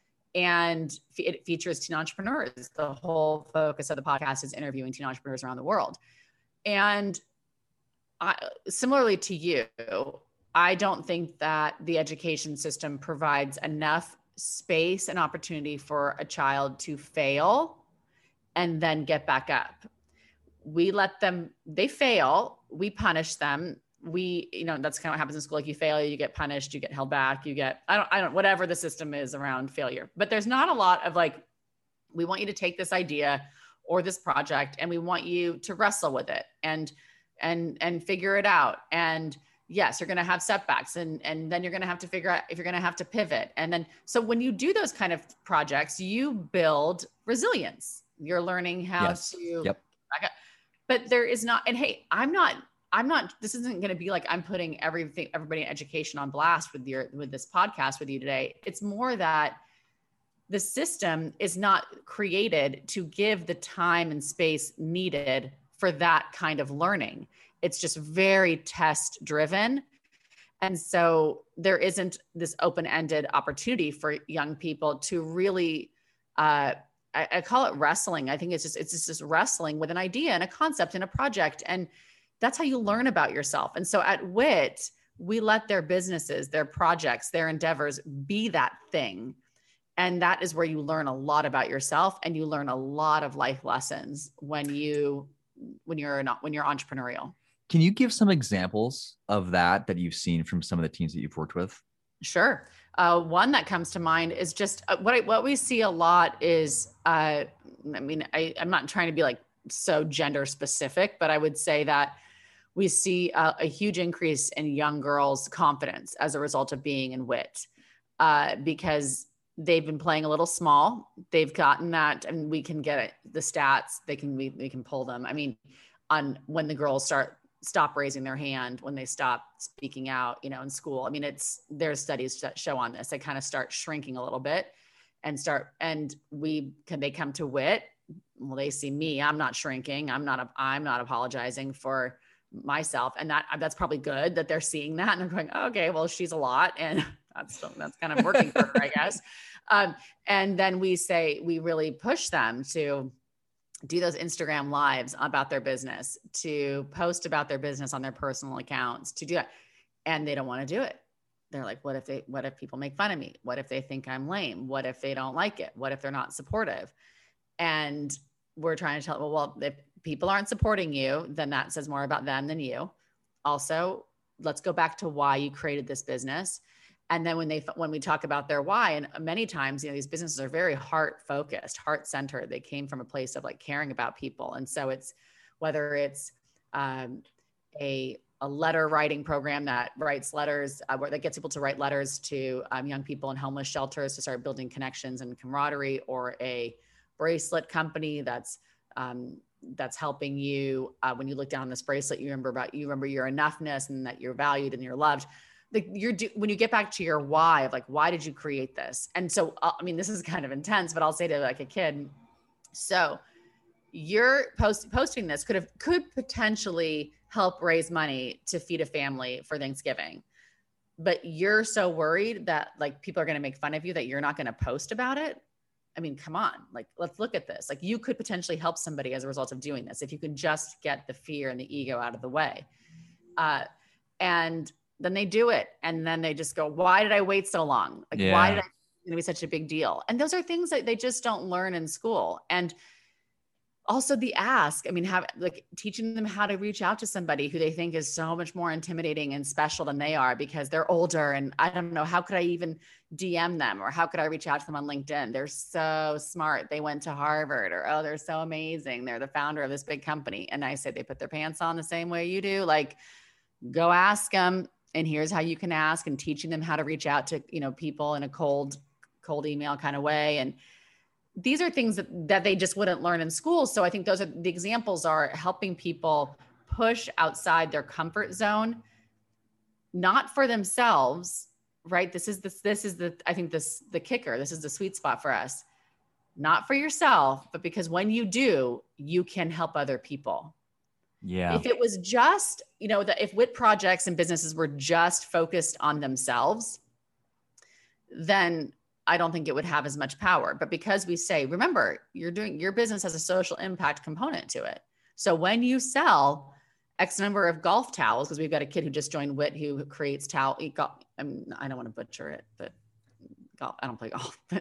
And it features teen entrepreneurs. The whole focus of the podcast is interviewing teen entrepreneurs around the world. And I, similarly to you, I don't think that the education system provides enough space and opportunity for a child to fail and then get back up. We let them, they fail, we punish them. We, you know, that's kind of what happens in school. Like you fail, you get punished, you get held back, you get, I don't, I don't, whatever the system is around failure. But there's not a lot of like, we want you to take this idea or this project and we want you to wrestle with it and, and, and figure it out. And yes, you're going to have setbacks and, and then you're going to have to figure out if you're going to have to pivot. And then, so when you do those kind of projects, you build resilience. You're learning how yes. to, yep. But there is not, and hey, I'm not, I'm not, this isn't going to be like, I'm putting everything, everybody in education on blast with your, with this podcast with you today. It's more that the system is not created to give the time and space needed for that kind of learning. It's just very test driven. And so there isn't this open-ended opportunity for young people to really, uh, I, I call it wrestling. I think it's just, it's just this wrestling with an idea and a concept and a project. And that's how you learn about yourself. And so at W I T, we let their businesses, their projects, their endeavors be that thing. And that is where you learn a lot about yourself and you learn a lot of life lessons when you, when you're not, when you're entrepreneurial. Can you give some examples of that, that you've seen from some of the teams that you've worked with? Sure. Uh, one that comes to mind is just uh, what I, what we see a lot is, uh, I mean, I, I'm not trying to be like so gender specific, but I would say that we see a, a huge increase in young girls' confidence as a result of being in W I T, uh, because they've been playing a little small. They've gotten that, and we can get it, the stats. They can we, we can pull them. I mean, on when the girls start stop raising their hand, when they stop speaking out, you know, in school. I mean, it's, there's studies that show on this. They kind of start shrinking a little bit and start, and we can, they come to WIT. Well, they see me, I'm not shrinking. I'm not, I'm not apologizing for myself. And that, that's probably good that they're seeing that. And they're going, oh, okay, well, she's a lot. And that's, that's kind of working for her, I guess. Um, and then we say, we really push them to do those Instagram lives about their business, to post about their business on their personal accounts, to do that. And they don't want to do it. They're like, what if they, what if people make fun of me? What if they think I'm lame? What if they don't like it? What if they're not supportive? And we're trying to tell them, well, if people aren't supporting you, then that says more about them than you. Also, let's go back to why you created this business. And then when they, when we talk about their why, and many times, you know, these businesses are very heart focused, heart centered. They came from a place of like caring about people. And so it's, whether it's um, a, a letter writing program that writes letters, uh, where that gets people to write letters to um, young people in homeless shelters to start building connections and camaraderie, or a bracelet company that's, um, that's helping you, uh, when you look down on this bracelet, you remember about, you remember your enoughness and that you're valued and you're loved. Like you're do, when you get back to your why of like, why did you create this? And so, uh, I mean, this is kind of intense, but I'll say to like a kid, so you're post posting this could have, could potentially help raise money to feed a family for Thanksgiving, but you're so worried that like people are going to make fun of you that you're not going to post about it. I mean, come on, like, let's look at this. Like you could potentially help somebody as a result of doing this, if you can just get the fear and the ego out of the way. Uh, and then they do it. And then they just go, why did I wait so long? Like, yeah. why did I think it's gonna be such a big deal? And those are things that they just don't learn in school. And also the ask, I mean, have like teaching them how to reach out to somebody who they think is so much more intimidating and special than they are because they're older. And I don't know, how could I even D M them, or how could I reach out to them on LinkedIn? They're so smart. They went to Harvard, or, oh, they're so amazing. They're the founder of this big company. And I say, they put their pants on the same way you do. Like, go ask them. And here's how you can ask, and teaching them how to reach out to, you know, people in a cold, cold email kind of way. And these are things that, that they just wouldn't learn in school. So I think those are the examples, are helping people push outside their comfort zone, not for themselves, right? This is this, this is the, I think this, the kicker, this is the sweet spot for us, not for yourself, but because when you do, you can help other people. Yeah. If it was just, you know, that if WIT projects and businesses were just focused on themselves, then I don't think it would have as much power. But because we say, remember, you're doing, your business has a social impact component to it. So when you sell X number of golf towels, because we've got a kid who just joined WIT who creates towel, I mean, I don't want to butcher it, but golf, I don't play golf, but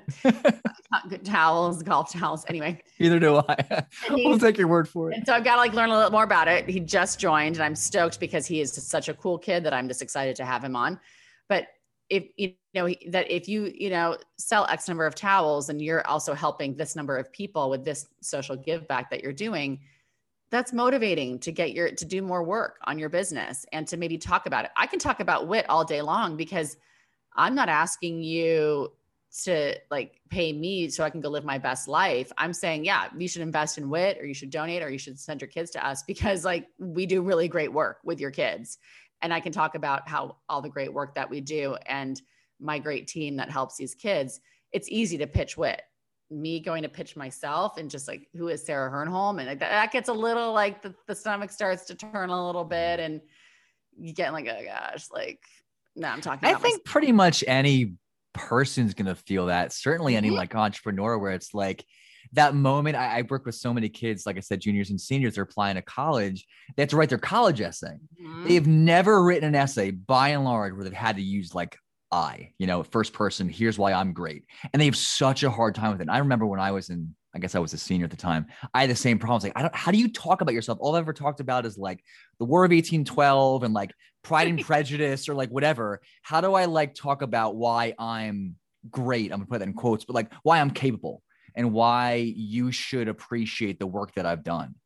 not good towels, golf towels. Anyway, either do I. We'll take your word for it. And so I've got to like learn a little more about it. He just joined, and I'm stoked because he is such a cool kid that I'm just excited to have him on. But if you know that if you you know sell X number of towels, and you're also helping this number of people with this social give back that you're doing, that's motivating to get your to do more work on your business and to maybe talk about it. I can talk about WIT all day long because I'm not asking you to like pay me so I can go live my best life. I'm saying, yeah, you should invest in WIT, or you should donate, or you should send your kids to us, because like we do really great work with your kids. And I can talk about how all the great work that we do and my great team that helps these kids. It's easy to pitch WIT. Me going to pitch myself and just like, who is Sarah Hernholm? And like, that gets a little like the, the stomach starts to turn a little bit, and you get like, oh gosh, like, no, I'm talking about I think myself. Pretty much any person's going to feel that. Certainly any Mm-hmm. like entrepreneur, where it's like that moment. I, I work with so many kids, like I said, juniors and seniors, they're applying to college. They have to write their college essay. Mm-hmm. They've never written an essay by and large where they've had to use like I, you know, first person, here's why I'm great. And they have such a hard time with it. And I remember when I was in, I guess I was a senior at the time, I had the same problems. Like, I don't, how do you talk about yourself? All I've ever talked about is like the War of eighteen twelve and like Pride and Prejudice or like whatever. How do I like talk about why I'm great? I'm gonna put that in quotes, but like why I'm capable and why you should appreciate the work that I've done.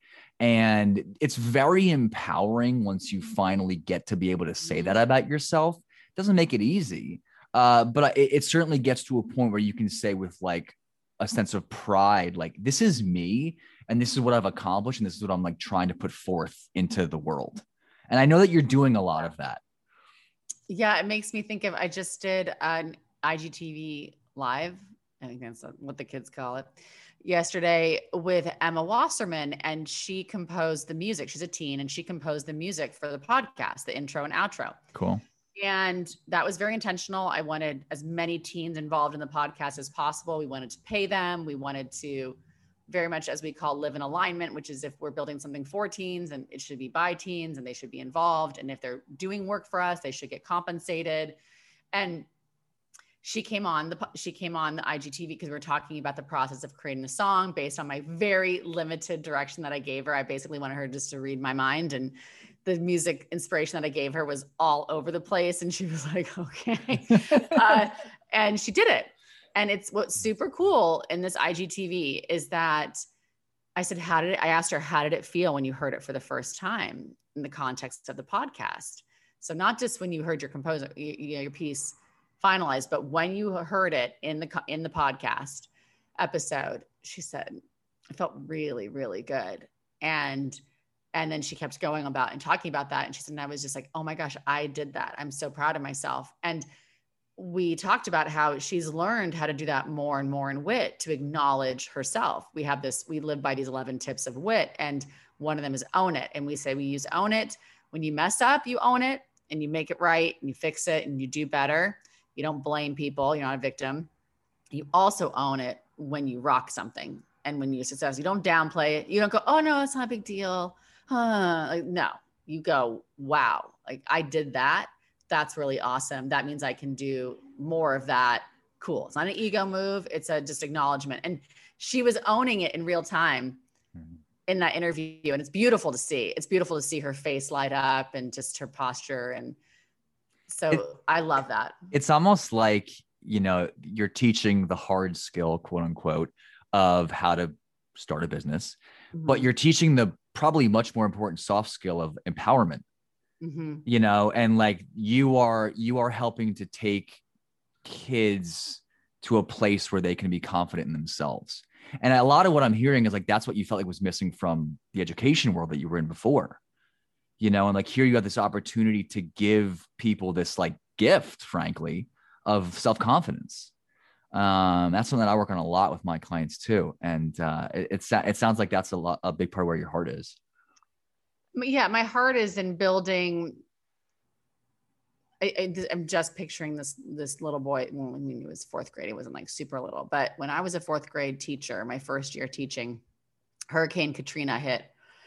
And it's very empowering once you finally get to be able to say that about yourself. It doesn't make it easy, uh, but it, it certainly gets to a point where you can say with like a sense of pride, like this is me and this is what I've accomplished. And this is what I'm like trying to put forth into the world. And I know that you're doing a lot of that. Yeah, it makes me think of, I just did an I G T V live, I think that's what the kids call it, yesterday with Emma Wasserman, and she composed the music. She's a teen and she composed the music for the podcast, the intro and outro. Cool. And that was very intentional. I wanted as many teens involved in the podcast as possible. We wanted to pay them. We wanted to very much, as we call, live in alignment, which is if we're building something for teens, and it should be by teens and they should be involved. And if they're doing work for us, they should get compensated. And she came on the, she came on the I G T V because we were talking about the process of creating a song based on my very limited direction that I gave her. I basically wanted her just to read my mind, and the music inspiration that I gave her was all over the place. And she was like, okay. uh, and she did it. And it's what's super cool in this I G T V is that I said, how did it, I asked her, how did it feel when you heard it for the first time in the context of the podcast? So not just when you heard your composer, you, you know, your piece finalized, but when you heard it in the, in the podcast episode, she said, it felt really, really good. And And then she kept going about and talking about that. And she said, and I was just like, oh my gosh, I did that. I'm so proud of myself. And we talked about how she's learned how to do that more and more in WIT, to acknowledge herself. We have this, we live by these eleven tips of WIT. And one of them is own it. And we say, we use own it. When you mess up, you own it and you make it right and you fix it and you do better. You don't blame people. You're not a victim. You also own it when you rock something. And when you success, you don't downplay it. You don't go, oh no, it's not a big deal. Huh. Like, no, you go, wow, like I did that. That's really awesome. That means I can do more of that. Cool. It's not an ego move. It's a just acknowledgement. And she was owning it in real time in that interview. And it's beautiful to see. It's beautiful to see her face light up and just her posture. And so it, I love that. It's almost like, you know, you're teaching the hard skill, quote unquote, of how to start a business, mm-hmm. but you're teaching the probably much more important soft skill of empowerment, mm-hmm. you know, and like you are, you are helping to take kids to a place where they can be confident in themselves. And a lot of what I'm hearing is like, that's what you felt like was missing from the education world that you were in before, you know, and like here you have this opportunity to give people this like gift, frankly, of self-confidence. Um, that's something that I work on a lot with my clients too. And uh, it, it's, it sounds like that's a lot, a big part where your heart is. Yeah. My heart is in building. I, I, I'm just picturing this, this little boy. Well, I mean, he was fourth grade. He wasn't like super little, but when I was a fourth grade teacher, my first year teaching, Hurricane Katrina hit.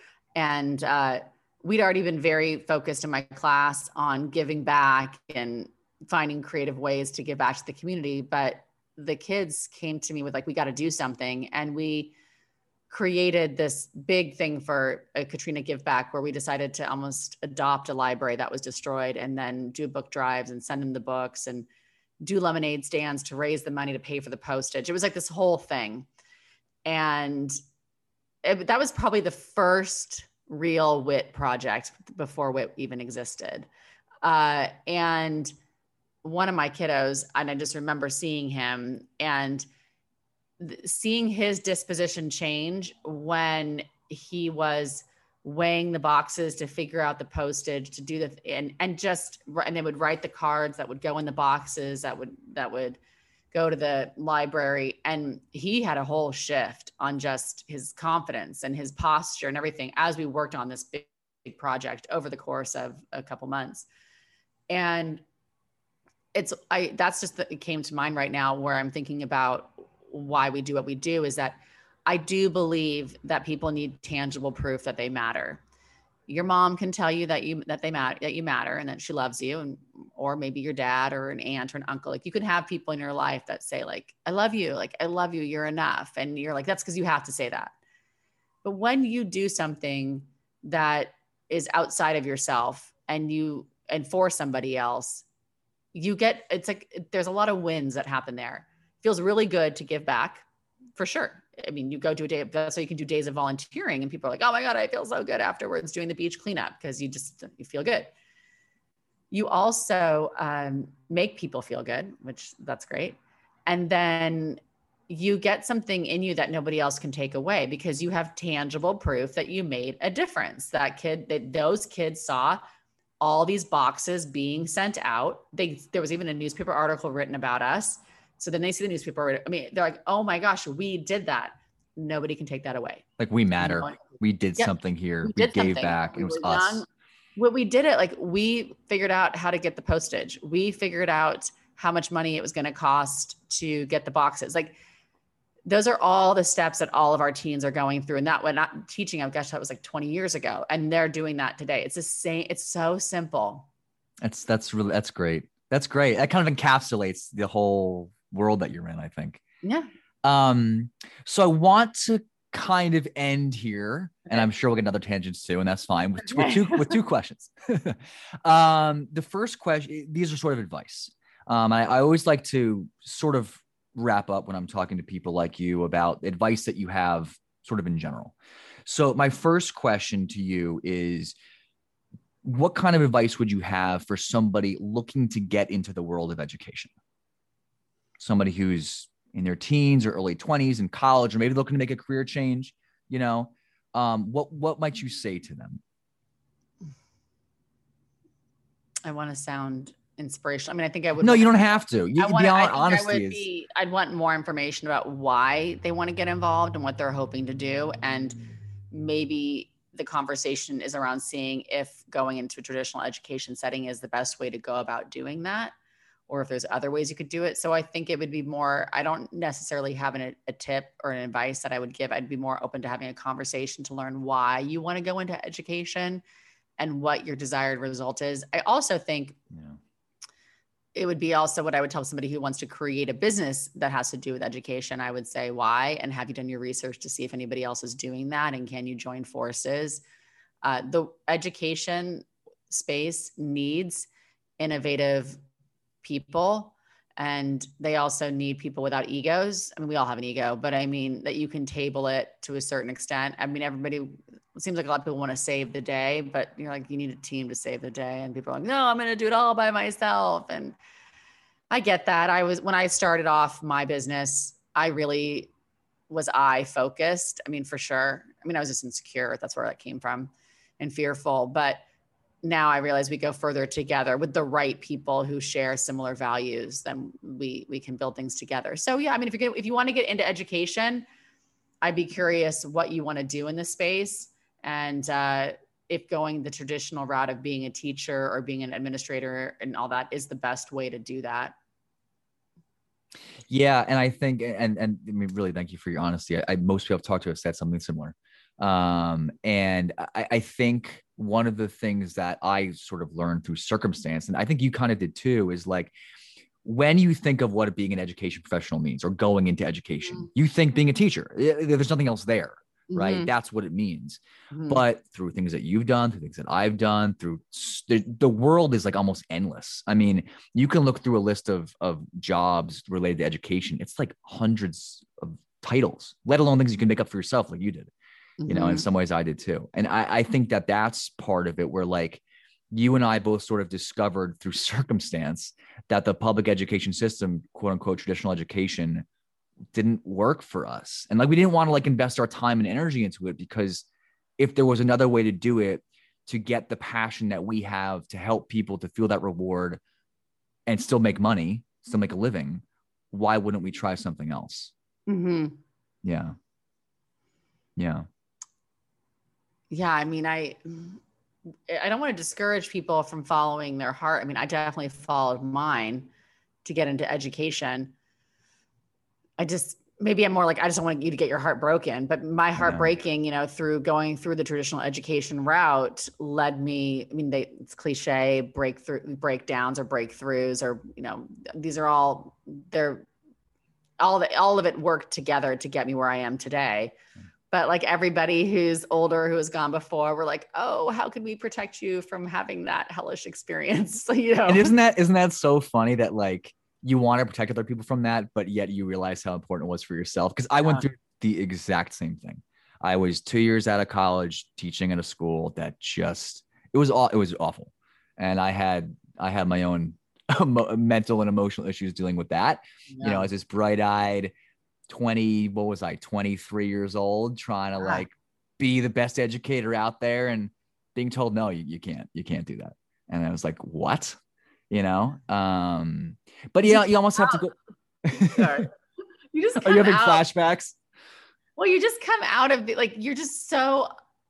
And uh, we'd already been very focused in my class on giving back and finding creative ways to give back to the community. But the kids came to me with like, we got to do something. And we created this big thing for a Katrina Give Back, where we decided to almost adopt a library that was destroyed and then do book drives and send them the books and do lemonade stands to raise the money to pay for the postage. It was like this whole thing. And it, that was probably the first real WIT project before WIT even existed. Uh, and one of my kiddos, and I just remember seeing him and th- seeing his disposition change when he was weighing the boxes to figure out the postage, to do the, and, and just, and they would write the cards that would go in the boxes that would, that would go to the library. And he had a whole shift on just his confidence and his posture and everything as we worked on this big, big project over the course of a couple months. And it's, I, that's just, the, it came to mind right now where I'm thinking about why we do what we do, is that I do believe that people need tangible proof that they matter. Your mom can tell you that you, that they matter, that you matter and that she loves you. And, or maybe your dad or an aunt or an uncle. Like you can have people in your life that say like, I love you. Like, I love you. You're enough. And you're like, that's because you have to say that. But when you do something that is outside of yourself and you, and for somebody else, you get, it's like, there's a lot of wins that happen there. It feels really good to give back for sure. I mean, you go to a day, that's why you can do days of volunteering and people are like, oh my God, I feel so good afterwards doing the beach cleanup, because you just, you feel good. You also um, make people feel good, which that's great. And then you get something in you that nobody else can take away because you have tangible proof that you made a difference. That kid, that those kids saw all these boxes being sent out. They, there was even a newspaper article written about us. So then they see the newspaper. I mean, they're like, oh my gosh, we did that. Nobody can take that away. Like we matter. No we did yep. something here. We, we gave something. back. We it was us. Young. What we did it, like we figured out how to get the postage. We figured out how much money it was going to cost to get the boxes. Like those are all the steps that all of our teens are going through. And that when not teaching, I guess that was like twenty years ago, and they're doing that today. It's the same. It's so simple. That's, that's really, that's great. That's great. That kind of encapsulates the whole world that you're in, I think. Yeah. Um, so I want to kind of end here, and I'm sure we'll get another tangents too, and that's fine with, with two, with two questions. um, the first question, these are sort of advice. Um, I, I always like to sort of wrap up when I'm talking to people like you about advice that you have sort of in general. So my first question to you is, what kind of advice would you have for somebody looking to get into the world of education? Somebody who's in their teens or early twenties in college, or maybe looking to make a career change, you know, um, what, what might you say to them? I want to sound inspirational. I mean, I think I would. No, you don't have to. You, I want, beyond I think honesty I would is, be, I'd want more information about why they want to get involved and what they're hoping to do. And maybe the conversation is around seeing if going into a traditional education setting is the best way to go about doing that, or if there's other ways you could do it. So I think it would be more, I don't necessarily have an, a tip or an advice that I would give. I'd be more open to having a conversation to learn why you want to go into education and what your desired result is. I also think yeah. it would be also what I would tell somebody who wants to create a business that has to do with education. I would say why, and have you done your research to see if anybody else is doing that, and can you join forces? Uh, the education space needs innovative people, and they also need people without egos. I mean, we all have an ego, but I mean that you can table it to a certain extent. I mean, everybody, it seems like a lot of people want to save the day, but you're like, you need a team to save the day. And people are like, no, I'm going to do it all by myself. And I get that. I was, when I started off my business, I really was I focused. I mean, for sure. I mean, I was just insecure. That's where that came from, and fearful. But now I realize we go further together with the right people who share similar values, then we, we can build things together. So yeah, I mean, if you're gonna, if you want to get into education, I'd be curious what you want to do in this space. And uh, if going the traditional route of being a teacher or being an administrator and all that is the best way to do that. Yeah. And I think, and, and I mean, really, thank you for your honesty. I, I most people I've talked to have said something similar. Um, and I, I think one of the things that I sort of learned through circumstance, and I think you kind of did too, is like, when you think of what being an education professional means or going into education, mm-hmm. you think being a teacher, there's nothing else there, right? Mm-hmm. That's what it means. Mm-hmm. But through things that you've done, through things that I've done, through the, the world is like almost endless. I mean, you can look through a list of, of jobs related to education. It's like hundreds of titles, let alone things you can make up for yourself like you did. You know, in some ways I did too. And I, I think that that's part of it, where like you and I both sort of discovered through circumstance that the public education system, quote unquote, traditional education, didn't work for us. And like, we didn't want to like invest our time and energy into it, because if there was another way to do it, to get the passion that we have to help people to feel that reward and still make money, still make a living, why wouldn't we try something else? Mm-hmm. Yeah. Yeah. Yeah. I mean, I, I don't want to discourage people from following their heart. I mean, I definitely followed mine to get into education. I just, maybe I'm more like, I just don't want you to get your heart broken, but my heart yeah. breaking, you know, through going through the traditional education route led me, I mean, they, it's cliche, breakthrough breakdowns or breakthroughs, or, you know, these are all, they're all of it, all of it worked together to get me where I am today. But like everybody who's older, who has gone before, we're like, oh, how can we protect you from having that hellish experience? you know? And isn't that, isn't that so funny that like you want to protect other people from that, but yet you realize how important it was for yourself? Because I went through the exact same thing. I was two years out of college teaching at a school that just, it was all, it was awful. And I had, I had my own mental and emotional issues dealing with that. Yeah. You know, as this bright eyed twenty, what was I, twenty-three years old, trying to Ah. like be the best educator out there and being told, no, you, you can't, you can't do that. And I was like, what? You know? Um, but yeah, you, you almost have to go. Sorry. You just Are come you having out. flashbacks? Well, you just come out of the, like, you're just so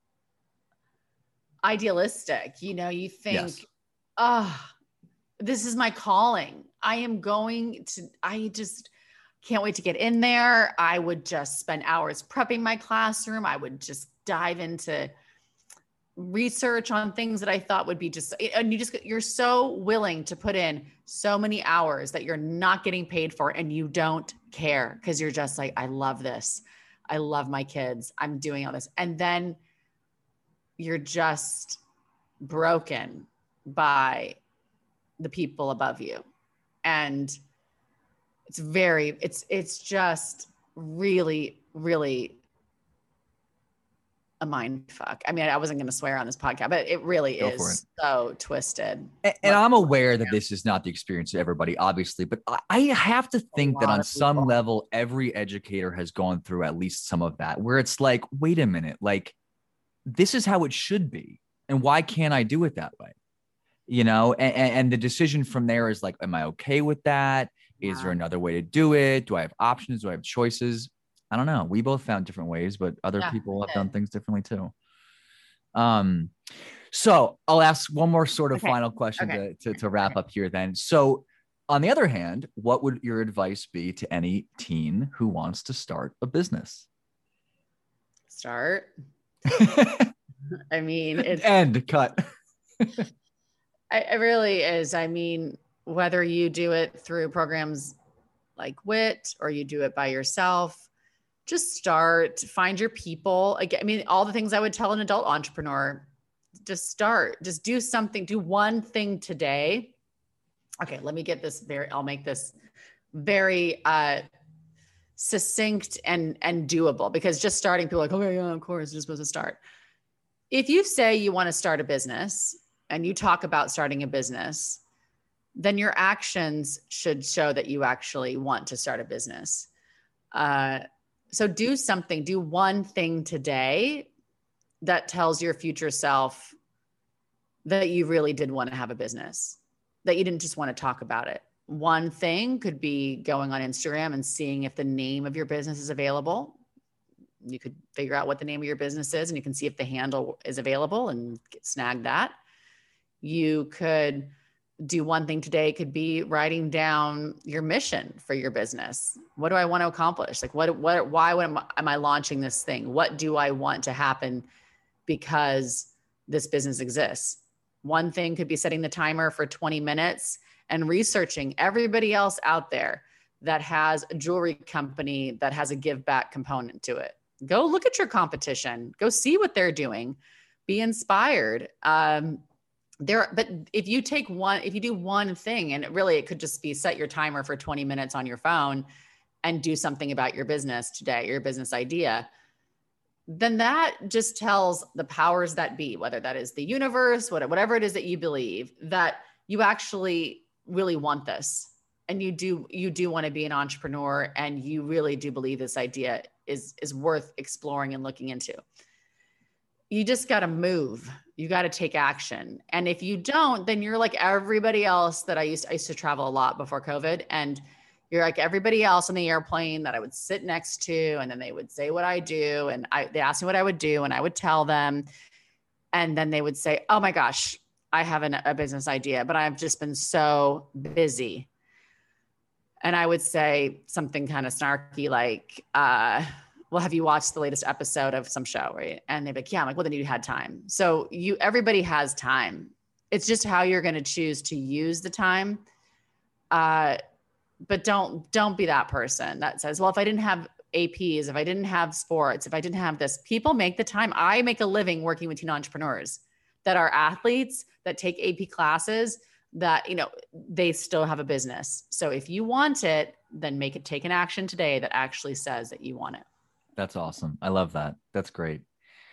idealistic. You know, you think, Yes. oh, this is my calling. I am going to, I just can't wait to get in there. I would just spend hours prepping my classroom. I would just dive into research on things that I thought would be just, and you just, you're so willing to put in so many hours that you're not getting paid for, and you don't care because you're just like, I love this. I love my kids. I'm doing all this. And then you're just broken by the people above you. And it's very, it's, it's just really, really a mind fuck. I mean, I wasn't going to swear on this podcast, but it really Go for is so twisted. And, and I'm aware that this is not the experience of everybody, obviously, but I, I have to think that on some people. level, every educator has gone through at least some of that, where it's like, wait a minute, like this is how it should be. And why can't I do it that way? You know, and, and the decision from there is like, am I okay with that? Is Yeah. there another way to do it? Do I have options? Do I have choices? I don't know. We both found different ways, but other Yeah, people have we done did. things differently too. Um, so I'll ask one more sort of Okay. final question Okay. to, to, to wrap up here then. So on the other hand, what would your advice be to any teen who wants to start a business? Start. I mean, it's, End, cut. I- it really is. I mean, whether you do it through programs like WIT or you do it by yourself, just start, find your people. Again, I mean, all the things I would tell an adult entrepreneur, just start, just do something, do one thing today. Okay, let me get this very, I'll make this very uh, succinct and, and doable, because just starting, people are like, okay, yeah, of course, you're supposed to start. If you say you want to start a business and you talk about starting a business, then your actions should show that you actually want to start a business. Uh, so do something, do one thing today that tells your future self that you really did want to have a business, that you didn't just want to talk about it. One thing could be going on Instagram and seeing if the name of your business is available. You could figure out what the name of your business is, and you can see if the handle is available and get, snag that. You could do one thing today, could be writing down your mission for your business. What do I want to accomplish? Like what, what, why what am, I, am I launching this thing? What do I want to happen because this business exists? One thing could be setting the timer for twenty minutes and researching everybody else out there that has a jewelry company that has a give back component to it. Go look at your competition, go see what they're doing, be inspired. Um, There, but if you take one, if you do one thing, and it really, it could just be set your timer for twenty minutes on your phone and do something about your business today, your business idea, then that just tells the powers that be, whether that is the universe, whatever it is that you believe, that you actually really want this. And you do, you do want to be an entrepreneur, and you really do believe this idea is, is worth exploring and looking into. You just got to move. You got to take action. And if you don't, then you're like everybody else that I used, I used to travel a lot before COVID. And you're like everybody else on the airplane that I would sit next to. And then they would say what I do. And I, they asked me what I would do, and I would tell them. And then they would say, oh my gosh, I have an, a business idea, but I've just been so busy. And I would say something kind of snarky like, uh, well, have you watched the latest episode of some show? Right. And they'd be like, yeah. I'm like, well, then you had time. So you, everybody has time. It's just how you're going to choose to use the time. Uh, but don't, don't be that person that says, well, if I didn't have A Ps, if I didn't have sports, if I didn't have this, people make the time. I make a living working with teen entrepreneurs that are athletes that take A P classes, that, you know, they still have a business. So if you want it, then make it, take an action today that actually says that you want it. That's awesome. I love that. That's great.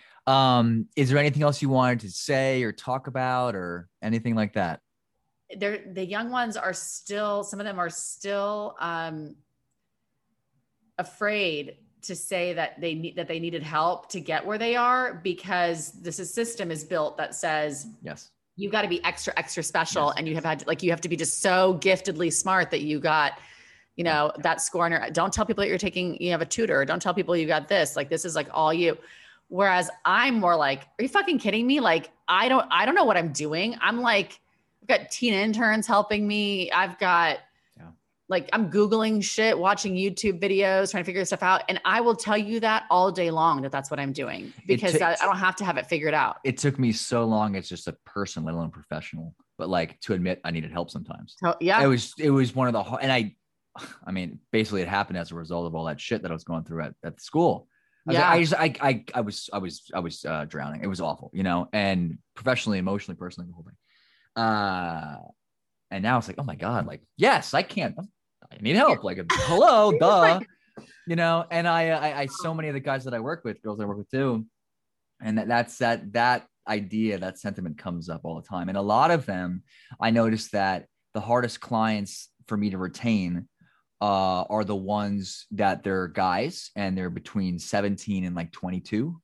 Um, is there anything else you wanted to say or talk about or anything like that? They're, the young ones are still, some of them are still, um, afraid to say that they need, that they needed help to get where they are, because this is, system is built that says, yes, you got to be extra, extra special. Yes. And you have had, like, you have to be just so giftedly smart that you got, you know, yeah. that score on your, don't tell people that you're taking, you have a tutor, don't tell people you got this, like, this is like all you. Whereas I'm more like, are you fucking kidding me? Like, I don't, I don't know what I'm doing. I'm like, I've got teen interns helping me. I've got, like, I'm Googling shit, watching YouTube videos, trying to figure stuff out. And I will tell you that all day long, that that's what I'm doing, because t- I, I don't have to have it figured out. It took me so long as just a person, let alone professional, but like to admit I needed help sometimes. Oh, yeah. It was, it was one of the, and I, I mean, basically it happened as a result of all that shit that I was going through at, at the school. I yeah. Like, I just, I, I, I was, I was, I was uh, drowning. It was awful, you know, and professionally, emotionally, personally, the whole thing. Uh, and now it's like, oh my God, like, yes, I can't, I need help. Like, hello, duh, you know. And I, I, I, so many of the guys that I work with, girls I work with too, and that, that's that, that idea, that sentiment comes up all the time. And a lot of them, I noticed that the hardest clients for me to retain uh, are the ones that they're guys and they're between seventeen and like twenty-two.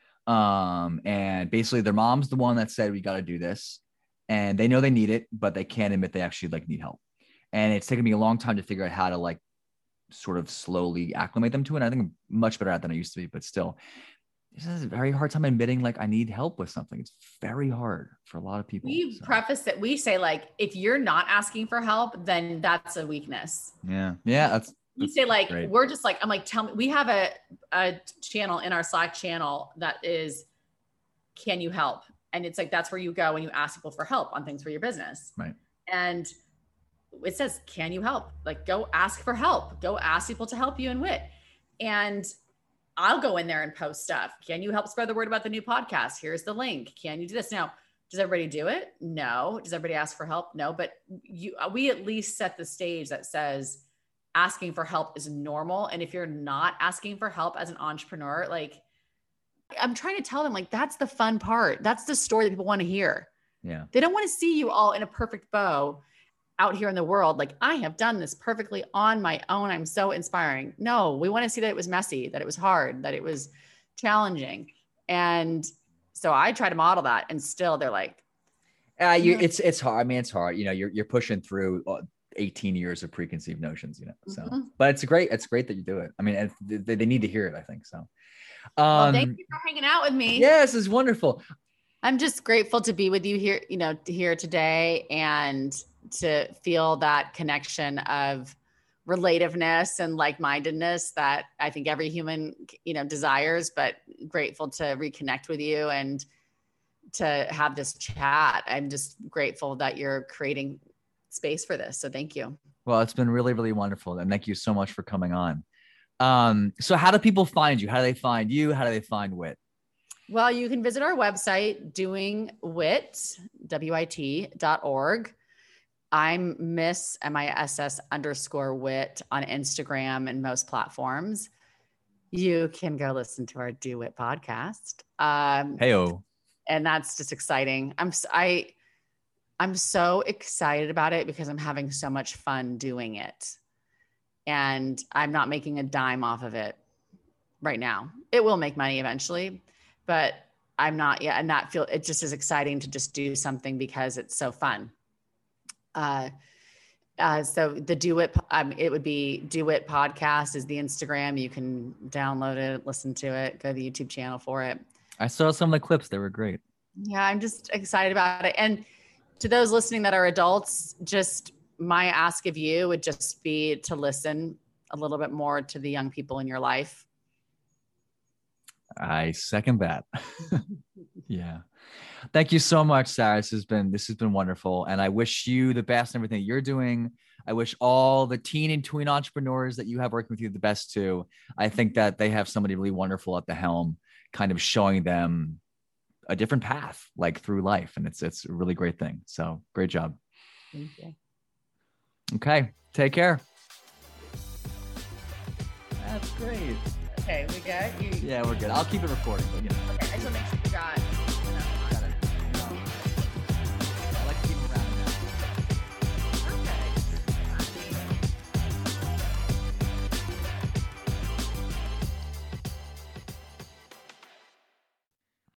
Um, and basically, their mom's the one that said we got to do this, and they know they need it, but they can't admit they actually like need help. And it's taken me a long time to figure out how to like sort of slowly acclimate them to it. And I think I'm much better at it than I used to be, but still, this is a very hard time admitting like I need help with something. It's very hard for a lot of people. We so. preface that we say, like, if you're not asking for help, then that's a weakness. Yeah. Yeah. That's, you say like, great. We're just like, I'm like, tell me, we have a, a channel in our Slack channel that is, can you help? And it's like, that's where you go when you ask people for help on things for your business. Right. And it says, can you help? Like, go ask for help, go ask people to help you in W I T. And I'll go in there and post stuff. Can you help spread the word about the new podcast? Here's the link. Can you do this? Now, does everybody do it? No. Does everybody ask for help? No, but you, we at least set the stage that says asking for help is normal. And if you're not asking for help as an entrepreneur, like, I'm trying to tell them, like, that's the fun part. That's the story that people want to hear. Yeah. They don't want to see you all in a perfect bow out here in the world. Like, I have done this perfectly on my own. I'm so inspiring. No, we want to see that it was messy, that it was hard, that it was challenging. And so I try to model that, and still they're like, uh, you, it's, it's hard. I mean, it's hard, you know, you're, you're pushing through eighteen years of preconceived notions, you know, so, mm-hmm. but it's great. It's great that you do it. I mean, they, they need to hear it, I think. So, um, well, thank you for hanging out with me. Yes, it's wonderful. I'm just grateful to be with you here, you know, here today, and to feel that connection of relativeness and like-mindedness that I think every human, you know, desires, but grateful to reconnect with you and to have this chat. I'm just grateful that you're creating space for this. So thank you. Well, it's been really, really wonderful. And thank you so much for coming on. Um, so how do people find you? How do they find you? How do they find W I T? Well, you can visit our website, doing wit, W I T dot org. I'm Miss M I S S underscore wit on Instagram and most platforms. You can go listen to our Do Wit podcast. Um, Heyo. And that's just exciting. I'm I, I'm so excited about it because I'm having so much fun doing it. And I'm not making a dime off of it right now. It will make money eventually, but I'm not yet. And that feel, it just is exciting to just do something because it's so fun. Uh, uh, so the Do It, um, it would be Do It podcast is the Instagram. You can download it, listen to it, go to the YouTube channel for it. I saw some of the clips. They were great. Yeah. I'm just excited about it. And to those listening that are adults, just my ask of you would just be to listen a little bit more to the young people in your life. I second that. Yeah. Thank you so much, Sarah. This has been, this has been wonderful. And I wish you the best in everything you're doing. I wish all the teen and tween entrepreneurs that you have working with you the best too. I think that they have somebody really wonderful at the helm, kind of showing them a different path, like through life. And it's, it's a really great thing. So great job. Thank you. Okay. Take care. That's great. Okay, we good? You... Yeah, we're good. I'll keep it recording, but you know. Okay, I just want to make sure you got